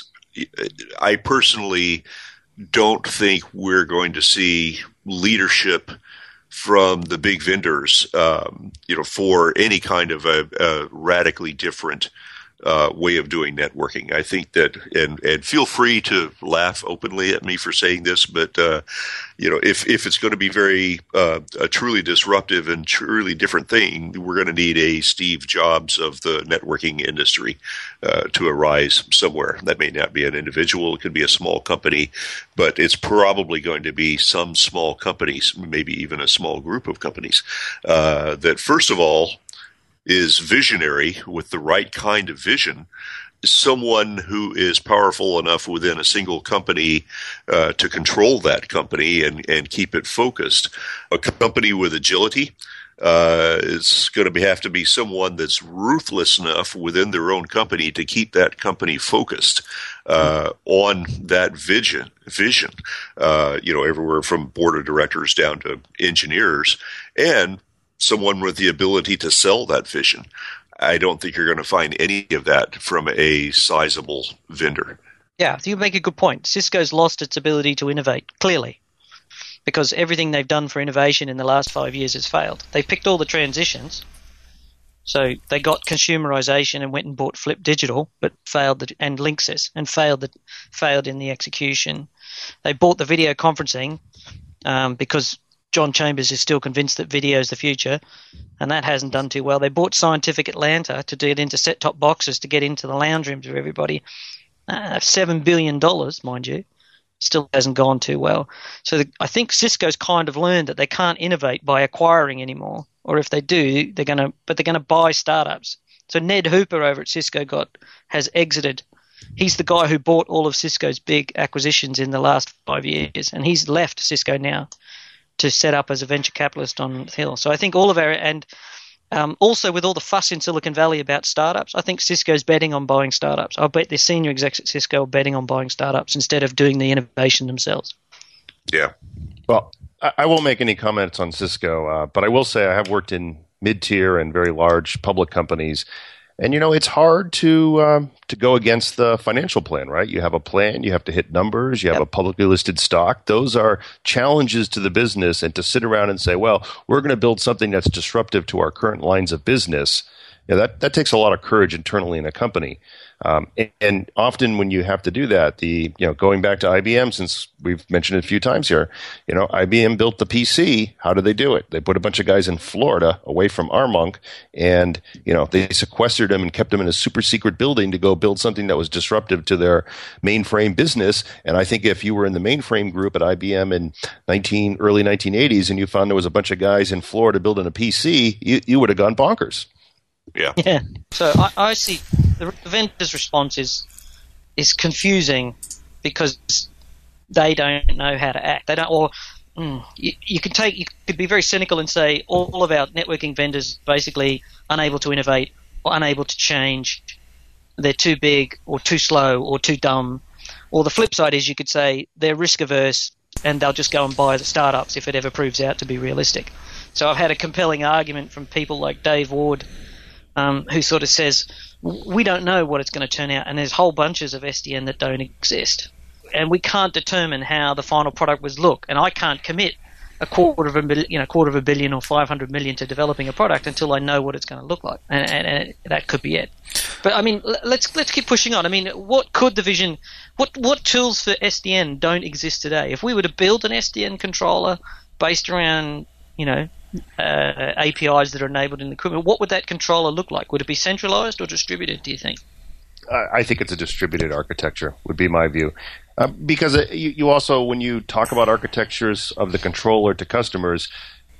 I personally don't think we're going to see leadership from the big vendors, um, you know, for any kind of a, a radically different uh, way of doing networking. I think that, and, and feel free to laugh openly at me for saying this, but uh, you know, if if it's going to be very uh, a truly disruptive and truly different thing, we're going to need a Steve Jobs of the networking industry uh, to arise somewhere. That may not be an individual; it could be a small company, but it's probably going to be some small companies, maybe even a small group of companies uh, that, first of all, is visionary with the right kind of vision. Someone who is powerful enough within a single company uh, to control that company and, and keep it focused. A company with agility uh, is going to be, have to be someone that's ruthless enough within their own company to keep that company focused uh, on that vision. Vision, uh, you know, everywhere from board of directors down to engineers, and someone with the ability to sell that vision. I don't think you're going to find any of that from a sizable vendor. Yeah, you make a good point. Cisco's lost its ability to innovate, clearly, because everything they've done for innovation in the last five years has failed. They picked all the transitions. So they got consumerization and went and bought Flip Digital, but failed, the, and Linksys, and failed the, failed in the execution. They bought the video conferencing um, because John Chambers is still convinced that video is the future, and that hasn't done too well. They bought Scientific Atlanta to get into set-top boxes to get into the lounge rooms of everybody. Uh, seven billion dollars, mind you. Still hasn't gone too well. So the, I think Cisco's kind of learned that they can't innovate by acquiring anymore, or if they do, they're going to, but they're going to buy startups. So Ned Hooper over at Cisco got has exited. He's the guy who bought all of Cisco's big acquisitions in the last five years, and he's left Cisco now to set up as a venture capitalist on the hill. So I think all of our, and um, also with all the fuss in Silicon Valley about startups, I think Cisco's betting on buying startups. I bet the senior execs at Cisco are betting on buying startups instead of doing the innovation themselves. Yeah. Well, I, I won't make any comments on Cisco, uh, but I will say I have worked in mid-tier and very large public companies. And, you know, it's hard to um, to go against the financial plan, right? You have a plan, you have to hit numbers, you have yep. a publicly listed stock. Those are challenges to the business, and to sit around and say, well, we're going to build something that's disruptive to our current lines of business, you know, that, that takes a lot of courage internally in a company. Um, and, and often when you have to do that, the you know going back to I B M, since we've mentioned it a few times here, you know I B M built the P C. How did they do it? They put a bunch of guys in Florida away from Armonk, and you know they sequestered them and kept them in a super secret building to go build something that was disruptive to their mainframe business. And I think if you were in the mainframe group at I B M in nineteen early nineteen eighties and you found there was a bunch of guys in Florida building a P C, you, you would have gone bonkers. Yeah. Yeah. So I, I see the vendor's response is is confusing because they don't know how to act. They don't, or mm, you, you could take, you could be very cynical and say all of our networking vendors basically unable to innovate or unable to change. They're too big or too slow or too dumb. Or the flip side is you could say they're risk averse and they'll just go and buy the startups if it ever proves out to be realistic. So I've had a compelling argument from people like Dave Ward, Um, who sort of says, we don't know what it's going to turn out, and there's whole bunches of S D N that don't exist. And we can't determine how the final product would look, and I can't commit a quarter of a million, you know, quarter of a billion or five hundred million to developing a product until I know what it's going to look like, and, and, and that could be it. But I mean, let's let's keep pushing on. I mean, what could the vision, what what tools for S D N don't exist today? If we were to build an S D N controller based around, you know, Uh, A P Is that are enabled in the equipment, what would that controller look like? Would it be centralized or distributed, do you think? I think it's a distributed architecture, would be my view. Uh, because it, you, you also, when you talk about architectures of the controller to customers,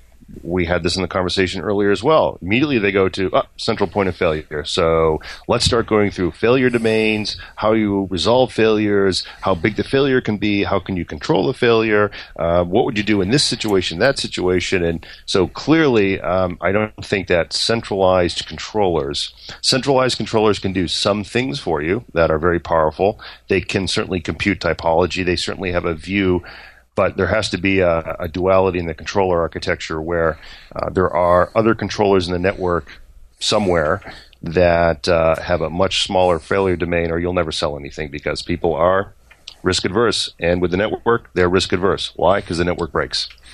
we had this in the conversation earlier as well. Immediately they go to oh, central point of failure. So let's start going through failure domains, how you resolve failures, how big the failure can be, how can you control the failure, uh, what would you do in this situation, that situation. And so clearly um, I don't think that centralized controllers, centralized controllers can do some things for you that are very powerful. They can certainly compute topology. They certainly have a view. But there has to be a, a duality in the controller architecture where uh, there are other controllers in the network somewhere that uh, have a much smaller failure domain, or you'll never sell anything because people are risk adverse. And with the network, they're risk adverse. Why? Because the network breaks.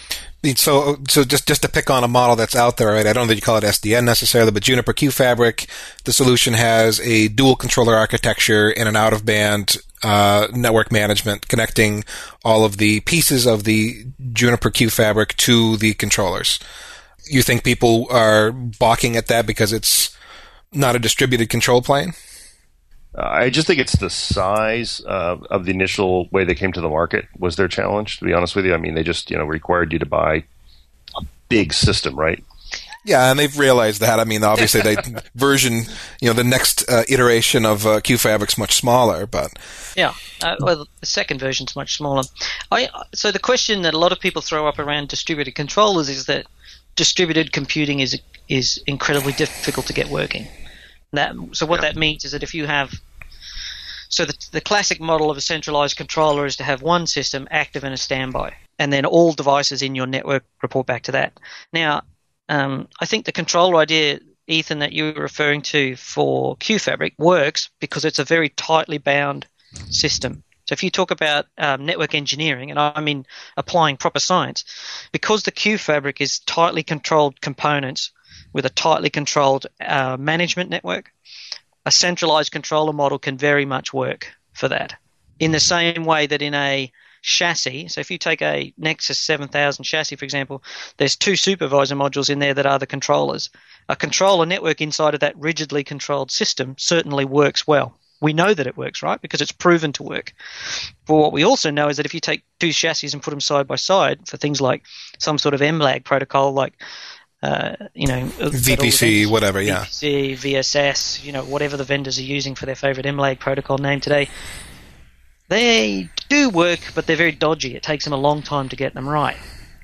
So, so just just to pick on a model that's out there, right? I don't think you call it S D N necessarily, but Juniper QFabric, the solution has a dual controller architecture and an out-of-band uh, network management connecting all of the pieces of the Juniper QFabric to the controllers. You think people are balking at that because it's not a distributed control plane? Uh, I just think it's the size uh, of the initial way they came to the market was their challenge, to be honest with you. I mean, they just, you know, required you to buy a big system, right? Yeah, and they've realized that. I mean, obviously, they version, you know, the next uh, iteration of uh, QFabric's much smaller, but yeah, uh, well, the second version's much smaller. I so the question that a lot of people throw up around distributed controllers is that distributed computing is is incredibly difficult to get working. That, so what yeah. that means is that if you have, so the, the classic model of a centralized controller is to have one system active and a standby, and then all devices in your network report back to that. Now, um, I think the controller idea, Ethan, that you were referring to for QFabric works because it's a very tightly bound system. So if you talk about um, network engineering, and I mean applying proper science, because the QFabric is tightly controlled components with a tightly controlled uh, management network, a centralized controller model can very much work for that. In the same way that in a chassis, so if you take a Nexus seven thousand chassis, for example, there's two supervisor modules in there that are the controllers. A controller network inside of that rigidly controlled system certainly works well. We know that it works, right, because it's proven to work. But what we also know is that if you take two chassis and put them side by side for things like some sort of M lag protocol, like Uh, you know, V P C, whatever, yeah. V P C, V S S, you know, whatever the vendors are using for their favorite M lag protocol name today. They do work, but they're very dodgy. It takes them a long time to get them right.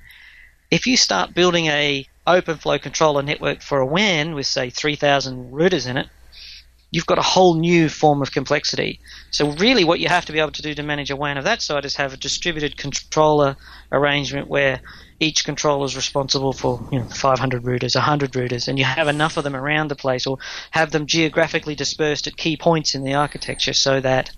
If you start building a open flow controller network for a W A N with, say, three thousand routers in it, you've got a whole new form of complexity. So really what you have to be able to do to manage a W A N of that side is have a distributed controller arrangement where each controller is responsible for, you know, five hundred routers, one hundred routers, and you have enough of them around the place, or have them geographically dispersed at key points in the architecture so that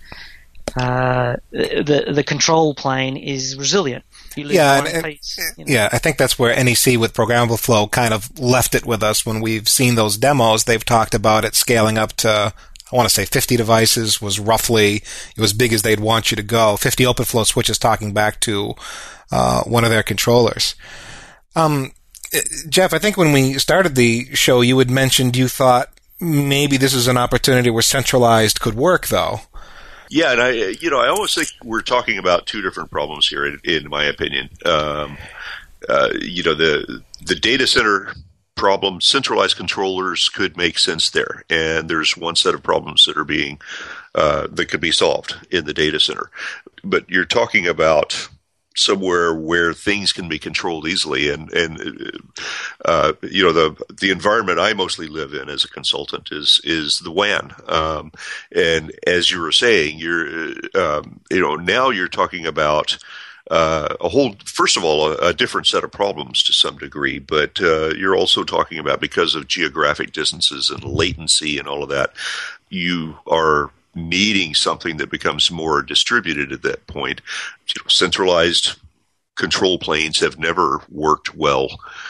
uh, the the control plane is resilient. You lose yeah, one and, piece, you know. yeah. I think that's where N E C with programmable flow kind of left it with us when we've seen those demos. They've talked about it scaling up to, I want to say fifty devices was roughly, it was big as they'd want you to go. fifty OpenFlow switches talking back to uh, one of their controllers. Um, Jeff, I think when we started the show, you had mentioned you thought maybe this is an opportunity where centralized could work, though. Yeah, and I, you know, I almost think we're talking about two different problems here, in, in my opinion. Um, uh, you know, the the data center problem, centralized controllers could make sense there, and there's one set of problems that are being uh, that could be solved in the data center. But you're talking about somewhere where things can be controlled easily, and and uh, you know, the the environment I mostly live in as a consultant is is the W A N. Um, and as you were saying, you're um, you know, now you're talking about Uh, a whole, first of all, a, a different set of problems to some degree, but uh, you're also talking about, because of geographic distances and latency and all of that, you are needing something that becomes more distributed at that point. You know, centralized control planes have never worked well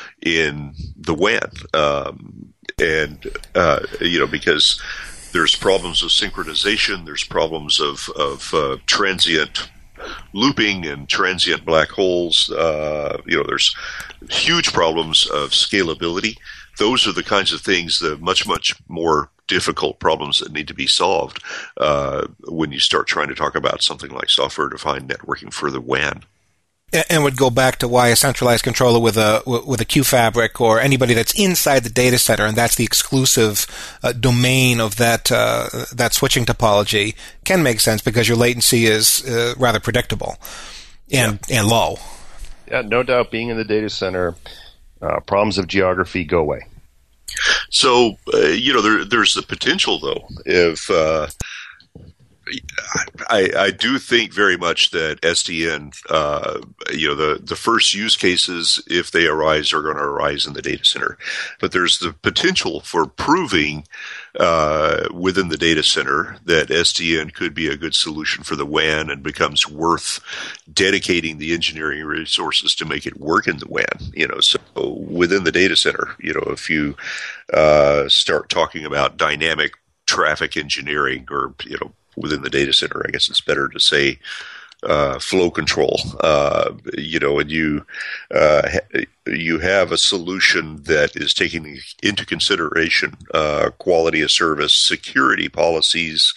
in the W A N, um, and uh, you know, because there's problems of synchronization, there's problems of of uh, transient looping and transient black holes. Uh, you know, there's huge problems of scalability. Those are the kinds of things, the much, much more difficult problems that need to be solved uh, when you start trying to talk about something like software-defined networking for the W A N. And would go back to why a centralized controller with a with a QFabric, or anybody that's inside the data center, and that's the exclusive uh, domain of that uh, that switching topology, can make sense because your latency is uh, rather predictable and yeah. and low. Yeah, no doubt. Being in the data center, uh, problems of geography go away. So uh, you know, there, there's the potential, though, if uh, I, I do think very much that S D N, uh, you know, the, the first use cases, if they arise, are going to arise in the data center. But there's the potential for proving uh, within the data center that S D N could be a good solution for the W A N and becomes worth dedicating the engineering resources to make it work in the W A N. You know, so within the data center, you know, if you uh, start talking about dynamic traffic engineering, or, you know, within the data center, I guess it's better to say uh, flow control. Uh, you know, and you uh, ha- you have a solution that is taking into consideration uh, quality of service, security policies.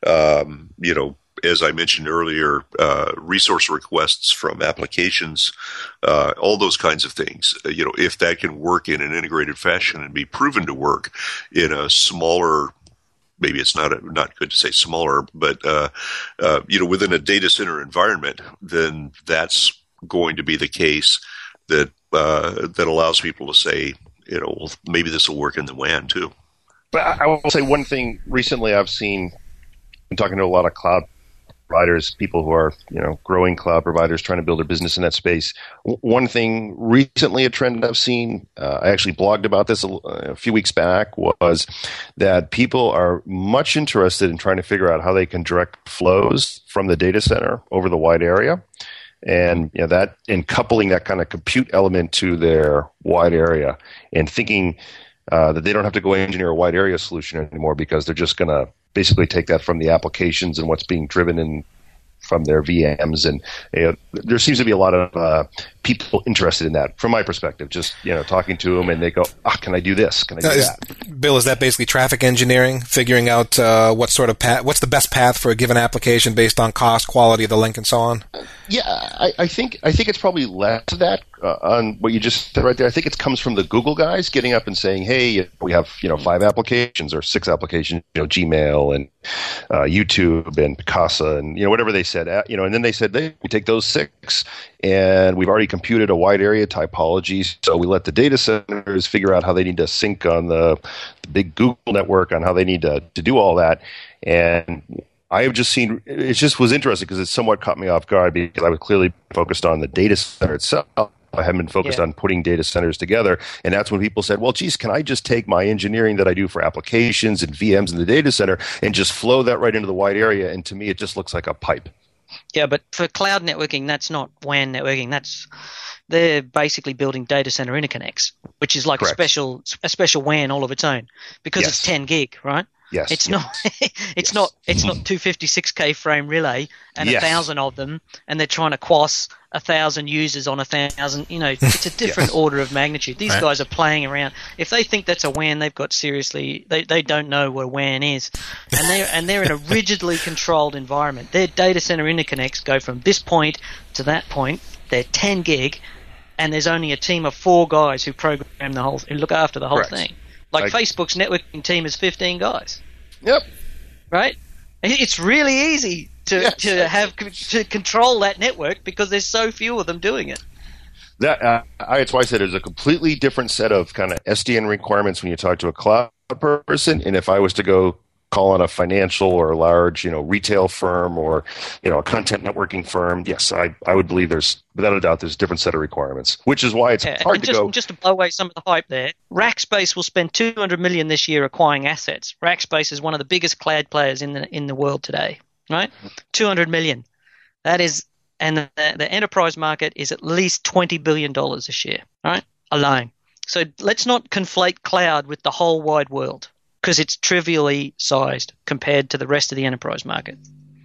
Um, you know, as I mentioned earlier, uh, resource requests from applications, uh, all those kinds of things. Uh, you know, if that can work in an integrated fashion and be proven to work in a smaller, maybe it's not a, not good to say smaller, but uh, uh, you know, within a data center environment, then that's going to be the case that uh, that allows people to say, you know, well, maybe this will work in the W A N too. But I, I will say one thing. Recently, I've seen, been talking to a lot of cloud providers, people who are, you know, growing cloud providers trying to build their business in that space. W- one thing recently, a trend I've seen, uh, I actually blogged about this a, a few weeks back, was that people are much interested in trying to figure out how they can direct flows from the data center over the wide area. And, you know, that, and coupling that kind of compute element to their wide area, and thinking uh, that they don't have to go engineer a wide area solution anymore, because they're just going to basically take that from the applications and what's being driven in from their V Ms. And you know, there seems to be a lot of uh, people interested in that from my perspective, just, you know, talking to them, and they go, ah, can I do this? Can I do is, that? Bill, is that basically traffic engineering, figuring out uh, what sort of path, what's the best path for a given application based on cost, quality of the link, and so on? Yeah, I, I think I think it's probably less of that uh, on what you just said right there. I think it comes from the Google guys getting up and saying, "Hey, we have, you know, five applications or six applications, you know, Gmail and uh, YouTube and Picasa and, you know, whatever they said, uh, you know." And then they said, "They we take those six, and we've already computed a wide area topology, so we let the data centers figure out how they need to sync on the, the big Google network, on how they need to to do all that." And I have just seen, it just was interesting because it somewhat caught me off guard, because I was clearly focused on the data center itself. I haven't been focused yeah. on putting data centers together. And that's when people said, well, geez, can I just take my engineering that I do for applications and V Ms in the data center and just flow that right into the wide area? And to me, it just looks like a pipe. Yeah, but for cloud networking, that's not W A N networking. That's they're basically building data center interconnects, which is like Correct. a special a special W A N all of its own, because yes. it's ten gig, right? Yes. It's yes. not it's yes. not it's not two fifty-six K frame relay and a yes. thousand of them, and they're trying to quass a thousand users on a thousand. You know, it's a different yes. order of magnitude. These right. guys are playing around. If they think that's a W A N, they've got seriously they, they don't know what a W A N is, and they and they're in a rigidly controlled environment. Their data center interconnects go from this point to that point. They're ten gig, and there's only a team of four guys who program the whole, who look after the whole Correct. thing. Like I, Facebook's networking team is fifteen guys. Yep. Right? It's really easy to, yes. to have to control that network because there's so few of them doing it. That uh, I, that's why I said there's a completely different set of kind of S D N requirements when you talk to a cloud person. And if I was to go call on a financial or a large, you know, retail firm or, you know, a content networking firm, yes, I, I would believe there's, without a doubt, there's a different set of requirements, which is why it's yeah, hard to just, go. Just to blow away some of the hype there, Rackspace will spend two hundred million dollars this year acquiring assets. Rackspace is one of the biggest cloud players in the in the world today, right? two hundred million dollars. That is, and the, the enterprise market is at least twenty billion dollars this year, right? Alone. So let's not conflate cloud with the whole wide world, because it's trivially sized compared to the rest of the enterprise market.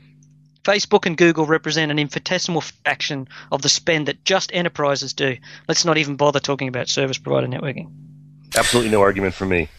Facebook and Google represent an infinitesimal fraction of the spend that just enterprises do. Let's not even bother talking about service provider networking. Absolutely no argument from me.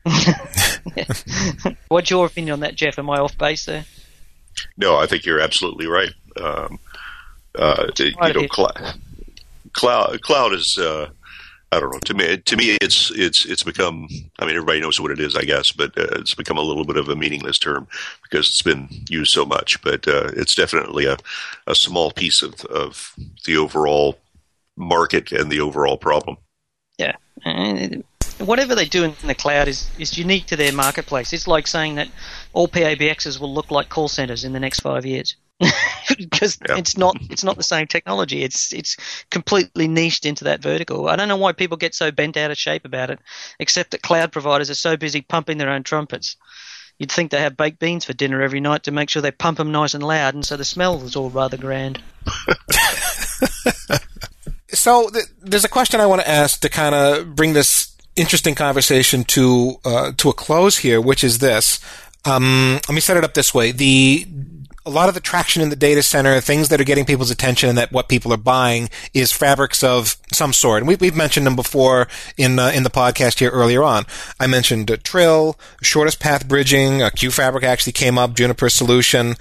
What's your opinion on that, Jeff? Am I off base there? No, I think you're absolutely right. Um, uh, you know, cl- cloud, cloud is... Uh, I don't know. To me, to me, it's it's it's become. I mean, everybody knows what it is, I guess, but uh, it's become a little bit of a meaningless term because it's been used so much. But uh, it's definitely a, a small piece of, of the overall market and the overall problem. Yeah, whatever they do in the cloud is, is unique to their marketplace. It's like saying that all P A B Xs will look like call centers in the next five years. Because yeah. it's not it's not the same technology. It's it's completely niched into that vertical. I don't know why people get so bent out of shape about it, except that cloud providers are so busy pumping their own trumpets. You'd think they have baked beans for dinner every night to make sure they pump them nice and loud, and so the smell is all rather grand. So th- there's a question I want to ask to kind of bring this interesting conversation to uh, to a close here, which is this. Um, let me set it up this way. The A lot of the traction in the data center, things that are getting people's attention and that what people are buying is fabrics of some sort. And we, we've mentioned them before in uh, in the podcast here earlier on. I mentioned uh, Trill, shortest path bridging, uh, QFabric actually came up, Juniper solution.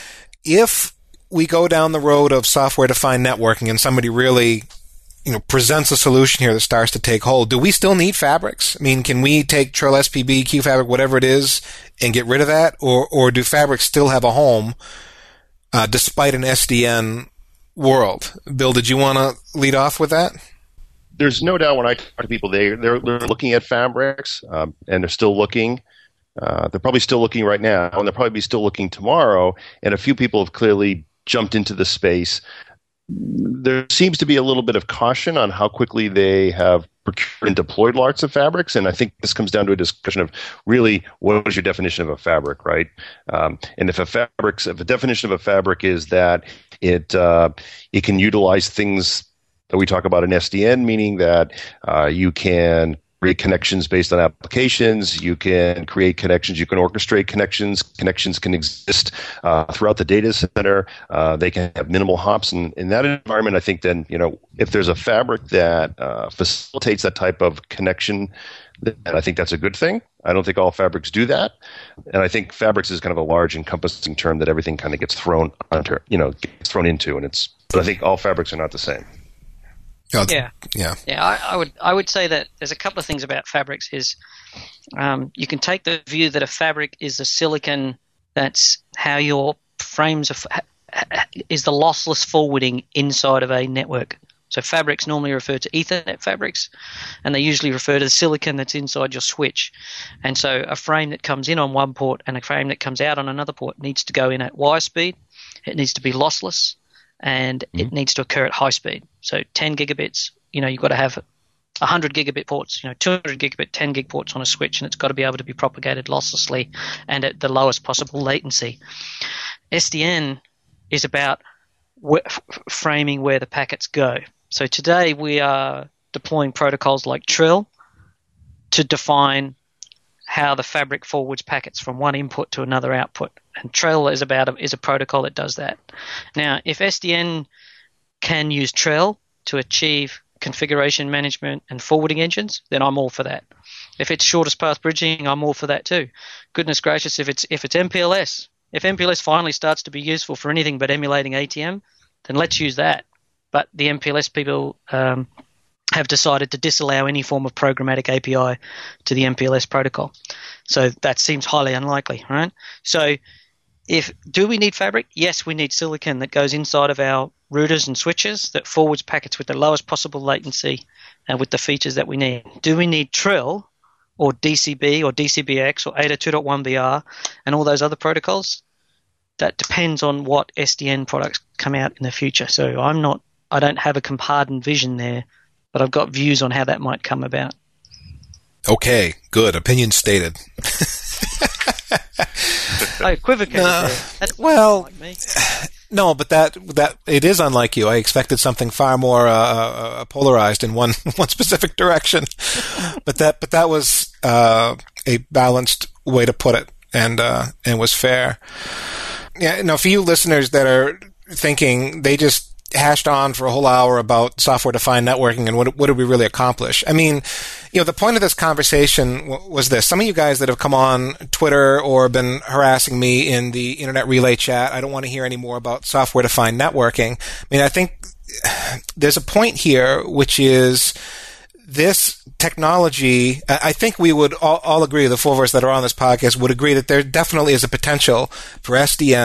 If we go down the road of software-defined networking and somebody really, you know, presents a solution here that starts to take hold, do we still need fabrics? I mean, can we take Trill, S P B, QFabric, whatever it is, and get rid of that? Or or do fabrics still have a home uh, despite an S D N world? Bill, did you want to lead off with that? There's no doubt when I talk to people, they, they're, they're looking at fabrics, um, and they're still looking. Uh, they're probably still looking right now, and they'll probably be still looking tomorrow. And a few people have clearly jumped into the space. There seems to be a little bit of caution on how quickly they have procured and deployed lots of fabrics, and I think this comes down to a discussion of really what is your definition of a fabric, right? Um, and if a fabric, if the definition of a fabric is that it uh, it can utilize things that we talk about in S D N, meaning that uh, you can create connections based on applications. You can create connections. You can orchestrate connections. Connections can exist uh, throughout the data center. Uh, they can have minimal hops. And in that environment, I think then, you know, if there's a fabric that uh, facilitates that type of connection, then I think that's a good thing. I don't think all fabrics do that. And I think fabrics is kind of a large encompassing term that everything kind of gets thrown under, you know, gets thrown into. And it's, but I think all fabrics are not the same. Oh, yeah, yeah, yeah. I, I would, I would say that there's a couple of things about fabrics. Is um, you can take the view that a fabric is a silicon that's how your frames are, is the lossless forwarding inside of a network. So fabrics normally refer to Ethernet fabrics, and they usually refer to the silicon that's inside your switch. And so a frame that comes in on one port and a frame that comes out on another port needs to go in at wire speed. It needs to be lossless, and mm-hmm. it needs to occur at high speed. So ten gigabits, you know, you've got to have one hundred gigabit ports, you know, two hundred gigabit, ten gig ports on a switch, and it's got to be able to be propagated losslessly and at the lowest possible latency. S D N is about wh- f- framing where the packets go. So today we are deploying protocols like Trill to define how the fabric forwards packets from one input to another output. And Trill is about a, is a protocol that does that. Now, if S D N can use Trill to achieve configuration management and forwarding engines, then I'm all for that. If it's shortest path bridging, I'm all for that too. Goodness gracious, if it's if it's M P L S, if M P L S finally starts to be useful for anything but emulating A T M, then let's use that. But the M P L S people um, have decided to disallow any form of programmatic A P I to the M P L S protocol. So that seems highly unlikely, right? So if do we need fabric? Yes, we need silicon that goes inside of our routers and switches that forwards packets with the lowest possible latency and with the features that we need. Do we need Trill or D C B or D C B X or A D A two point one B R and all those other protocols? That depends on what S D N products come out in the future. So I'm not, I don't have a compartment vision there, but I've got views on how that might come about. Okay, good. Opinion stated. I equivocated uh, there. That's well, like me. No, but that that it is unlike you. I expected something far more uh, uh, polarized in one one specific direction, but that but that was uh, a balanced way to put it, and uh, and was fair. Yeah. Now, for you listeners that are thinking they just hashed on for a whole hour about software-defined networking and what what did we really accomplish? I mean, you know, the point of this conversation w- was this. Some of you guys that have come on Twitter or been harassing me in the Internet Relay chat, I don't want to hear any more about software-defined networking. I mean, I think there's a point here, which is this technology, I think we would all, all agree, the four of us that are on this podcast would agree that there definitely is a potential for S D N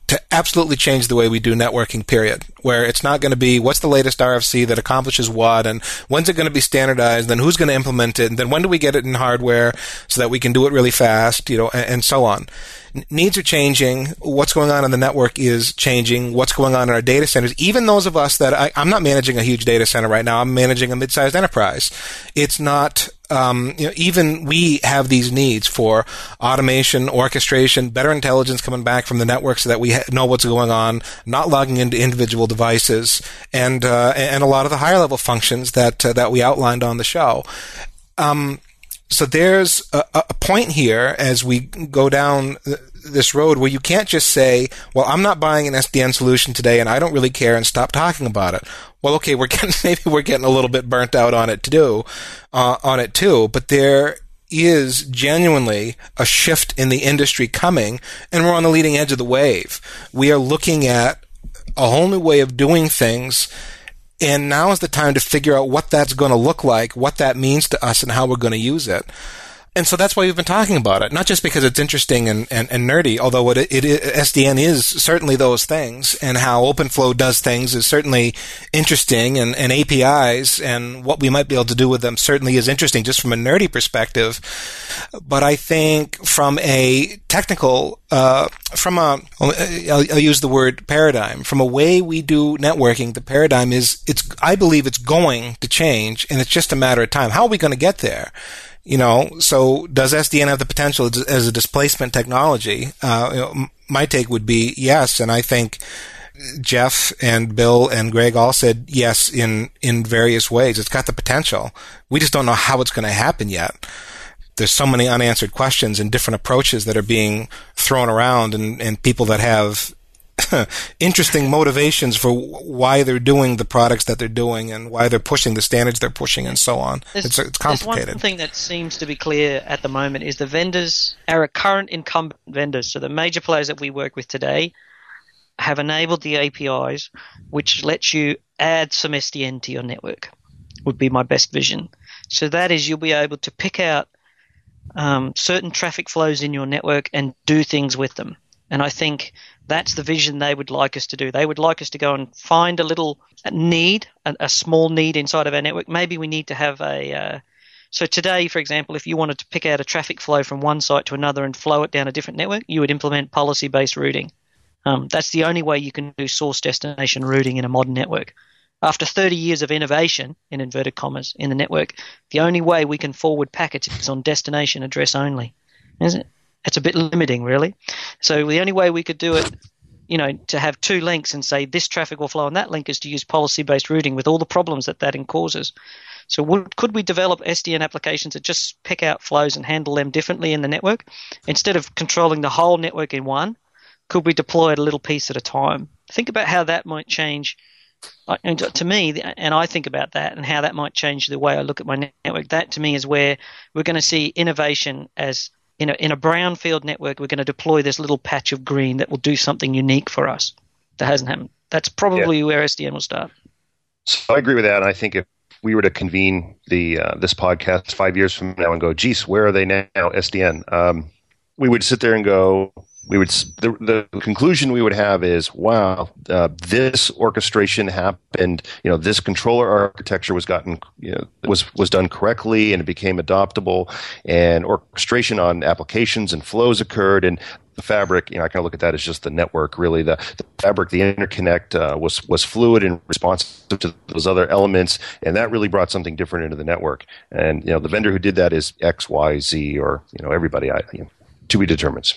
to absolutely change the way we do networking, period, where it's not going to be what's the latest R F C that accomplishes what, and when's it going to be standardized, then who's going to implement it, and then when do we get it in hardware so that we can do it really fast, you know, and, and so on. Needs are changing. What's going on in the network is changing. What's going on in our data centers, even those of us that I, I'm not managing a huge data center right now. I'm managing a mid-sized enterprise. It's not, um, you know, even we have these needs for automation, orchestration, better intelligence coming back from the network so that we ha- know what's going on, not logging into individual devices, and uh, and a lot of the higher level functions that uh, that we outlined on the show. Um, So there's a, a point here as we go down this road where you can't just say, well, I'm not buying an S D N solution today and I don't really care, and stop talking about it. Well, okay, we're getting, maybe we're getting a little bit burnt out on it to do, uh, on it too, but there is genuinely a shift in the industry coming, and we're on the leading edge of the wave. We are looking at a whole new way of doing things. And now is the time to figure out what that's going to look like, what that means to us, and how we're going to use it. And so that's why we've been talking about it, not just because it's interesting and, and, and nerdy, although it, it, it, S D N is certainly those things, and how OpenFlow does things is certainly interesting, and, and A P Is and what we might be able to do with them certainly is interesting just from a nerdy perspective. But I think from a technical, uh, from a, I'll, I'll use the word paradigm, from a way we do networking, the paradigm is, it's, I believe it's going to change, and it's just a matter of time. How are we going to get there? You know, so does S D N have the potential as a displacement technology? Uh, you know, my take would be yes, and I think Jeff and Bill and Greg all said yes in, in various ways. It's got the potential. We just don't know how it's going to happen yet. There's so many unanswered questions and different approaches that are being thrown around, and, and people that have interesting motivations for why they're doing the products that they're doing and why they're pushing the standards they're pushing and so on. There's, it's, it's complicated. There's one thing that seems to be clear at the moment is the vendors, our current incumbent vendors, so the major players that we work with today, have enabled the A P Is which lets you add some S D N to your network, would be my best vision. So that is, you'll be able to pick out um, certain traffic flows in your network and do things with them. And I think that's the vision they would like us to do. They would like us to go and find a little need, a, a small need inside of our network. Maybe we need to have a uh, – so today, for example, if you wanted to pick out a traffic flow from one site to another and flow it down a different network, you would implement policy-based routing. Um, that's the only way you can do source-destination routing in a modern network. After thirty years of innovation, in inverted commas, in the network, the only way we can forward packets is on destination address only. Isn't it? It's a bit limiting, really. So the only way we could do it, you know, to have two links and say this traffic will flow on that link is to use policy-based routing with all the problems that that causes. So would, could we develop S D N applications that just pick out flows and handle them differently in the network? Instead of controlling the whole network in one, could we deploy it a little piece at a time? Think about how that might change. And to me, and I think about that and how that might change the way I look at my network. That, to me, is where we're going to see innovation as – In a, in a brownfield network, we're going to deploy this little patch of green that will do something unique for us that hasn't happened. That's probably yeah. where S D N will start. So I agree with that. And I think if we were to convene the uh, this podcast five years from now and go, geez, where are they now, S D N? Um, we would sit there and go, we would the, the conclusion we would have is, wow, uh, this orchestration happened. You know, this controller architecture was gotten, you know, was was done correctly, and it became adoptable, and orchestration on applications and flows occurred, and the fabric. You know, I kind of look at that as just the network. Really, the, the fabric, the interconnect uh, was was fluid and responsive to those other elements, and that really brought something different into the network. And you know, the vendor who did that is X, Y, Z, or you know, everybody. I, you know, to be determined.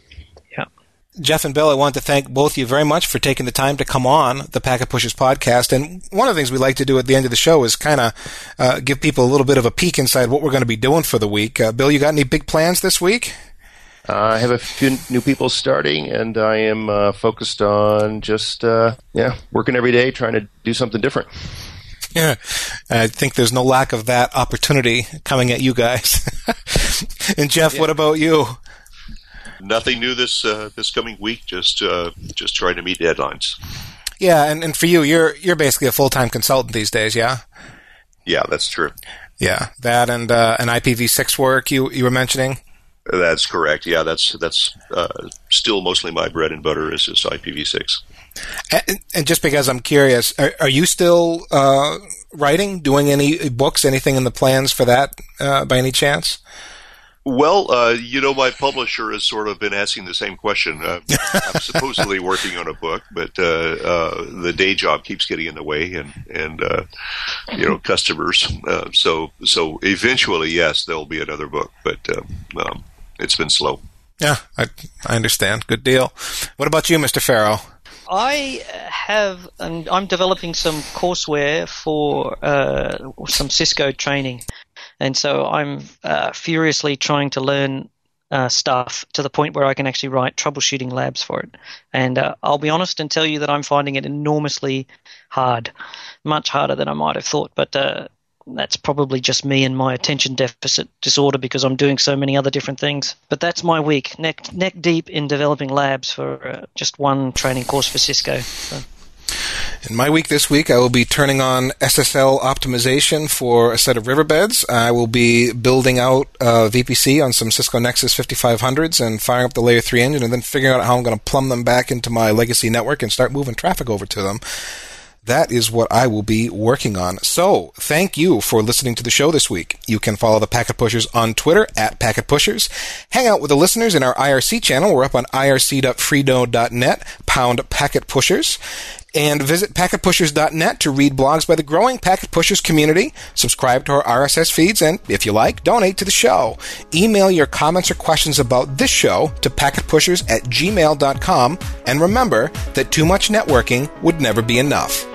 Jeff and Bill, I want to thank both of you very much for taking the time to come on the Packet Pushers podcast. And one of the things we like to do at the end of the show is kind of uh, give people a little bit of a peek inside what we're going to be doing for the week. Uh, Bill, you got any big plans this week? Uh, I have a few new people starting, and I am uh, focused on just uh, yeah working every day, trying to do something different. Yeah, I think there's no lack of that opportunity coming at you guys. And Jeff, yeah. What about you? Nothing new this uh, this coming week. Just uh, just trying to meet deadlines. Yeah, and, and for you, you're you're basically a full time consultant these days, yeah. Yeah, that's true. Yeah, that and uh, an I P v six work you you were mentioning. That's correct. Yeah, that's that's uh, still mostly my bread and butter is just I P v six. And, and just because I'm curious, are, are you still uh, writing, doing any books, anything in the plans for that uh, by any chance? Well, uh, you know, my publisher has sort of been asking the same question. Uh, I'm supposedly working on a book, but uh, uh, the day job keeps getting in the way, and and uh, you know, customers. Uh, so so eventually, yes, there'll be another book, but uh, um, it's been slow. Yeah, I, I understand. Good deal. What about you, Mister Farrow? I have, um, I'm developing some courseware for uh, some Cisco training. And so I'm uh, furiously trying to learn uh, stuff to the point where I can actually write troubleshooting labs for it. And uh, I'll be honest and tell you that I'm finding it enormously hard, much harder than I might have thought. But uh, that's probably just me and my attention deficit disorder because I'm doing so many other different things. But that's my week, neck neck deep in developing labs for uh, just one training course for Cisco. So. In my week this week, I will be turning on S S L optimization for a set of riverbeds. I will be building out uh, V P C on some Cisco Nexus fifty-five hundreds and firing up the Layer three engine and then figuring out how I'm going to plumb them back into my legacy network and start moving traffic over to them. That is what I will be working on. So, thank you for listening to the show this week. You can follow the Packet Pushers on Twitter, at Packet Pushers. Hang out with the listeners in our I R C channel. We're up on I R C dot freenode dot net, pound Packet Pushers. And visit packet pushers dot net to read blogs by the growing Packet Pushers community. Subscribe to our R S S feeds, and if you like, donate to the show. Email your comments or questions about this show to packet pushers at gmail dot com. And remember that too much networking would never be enough.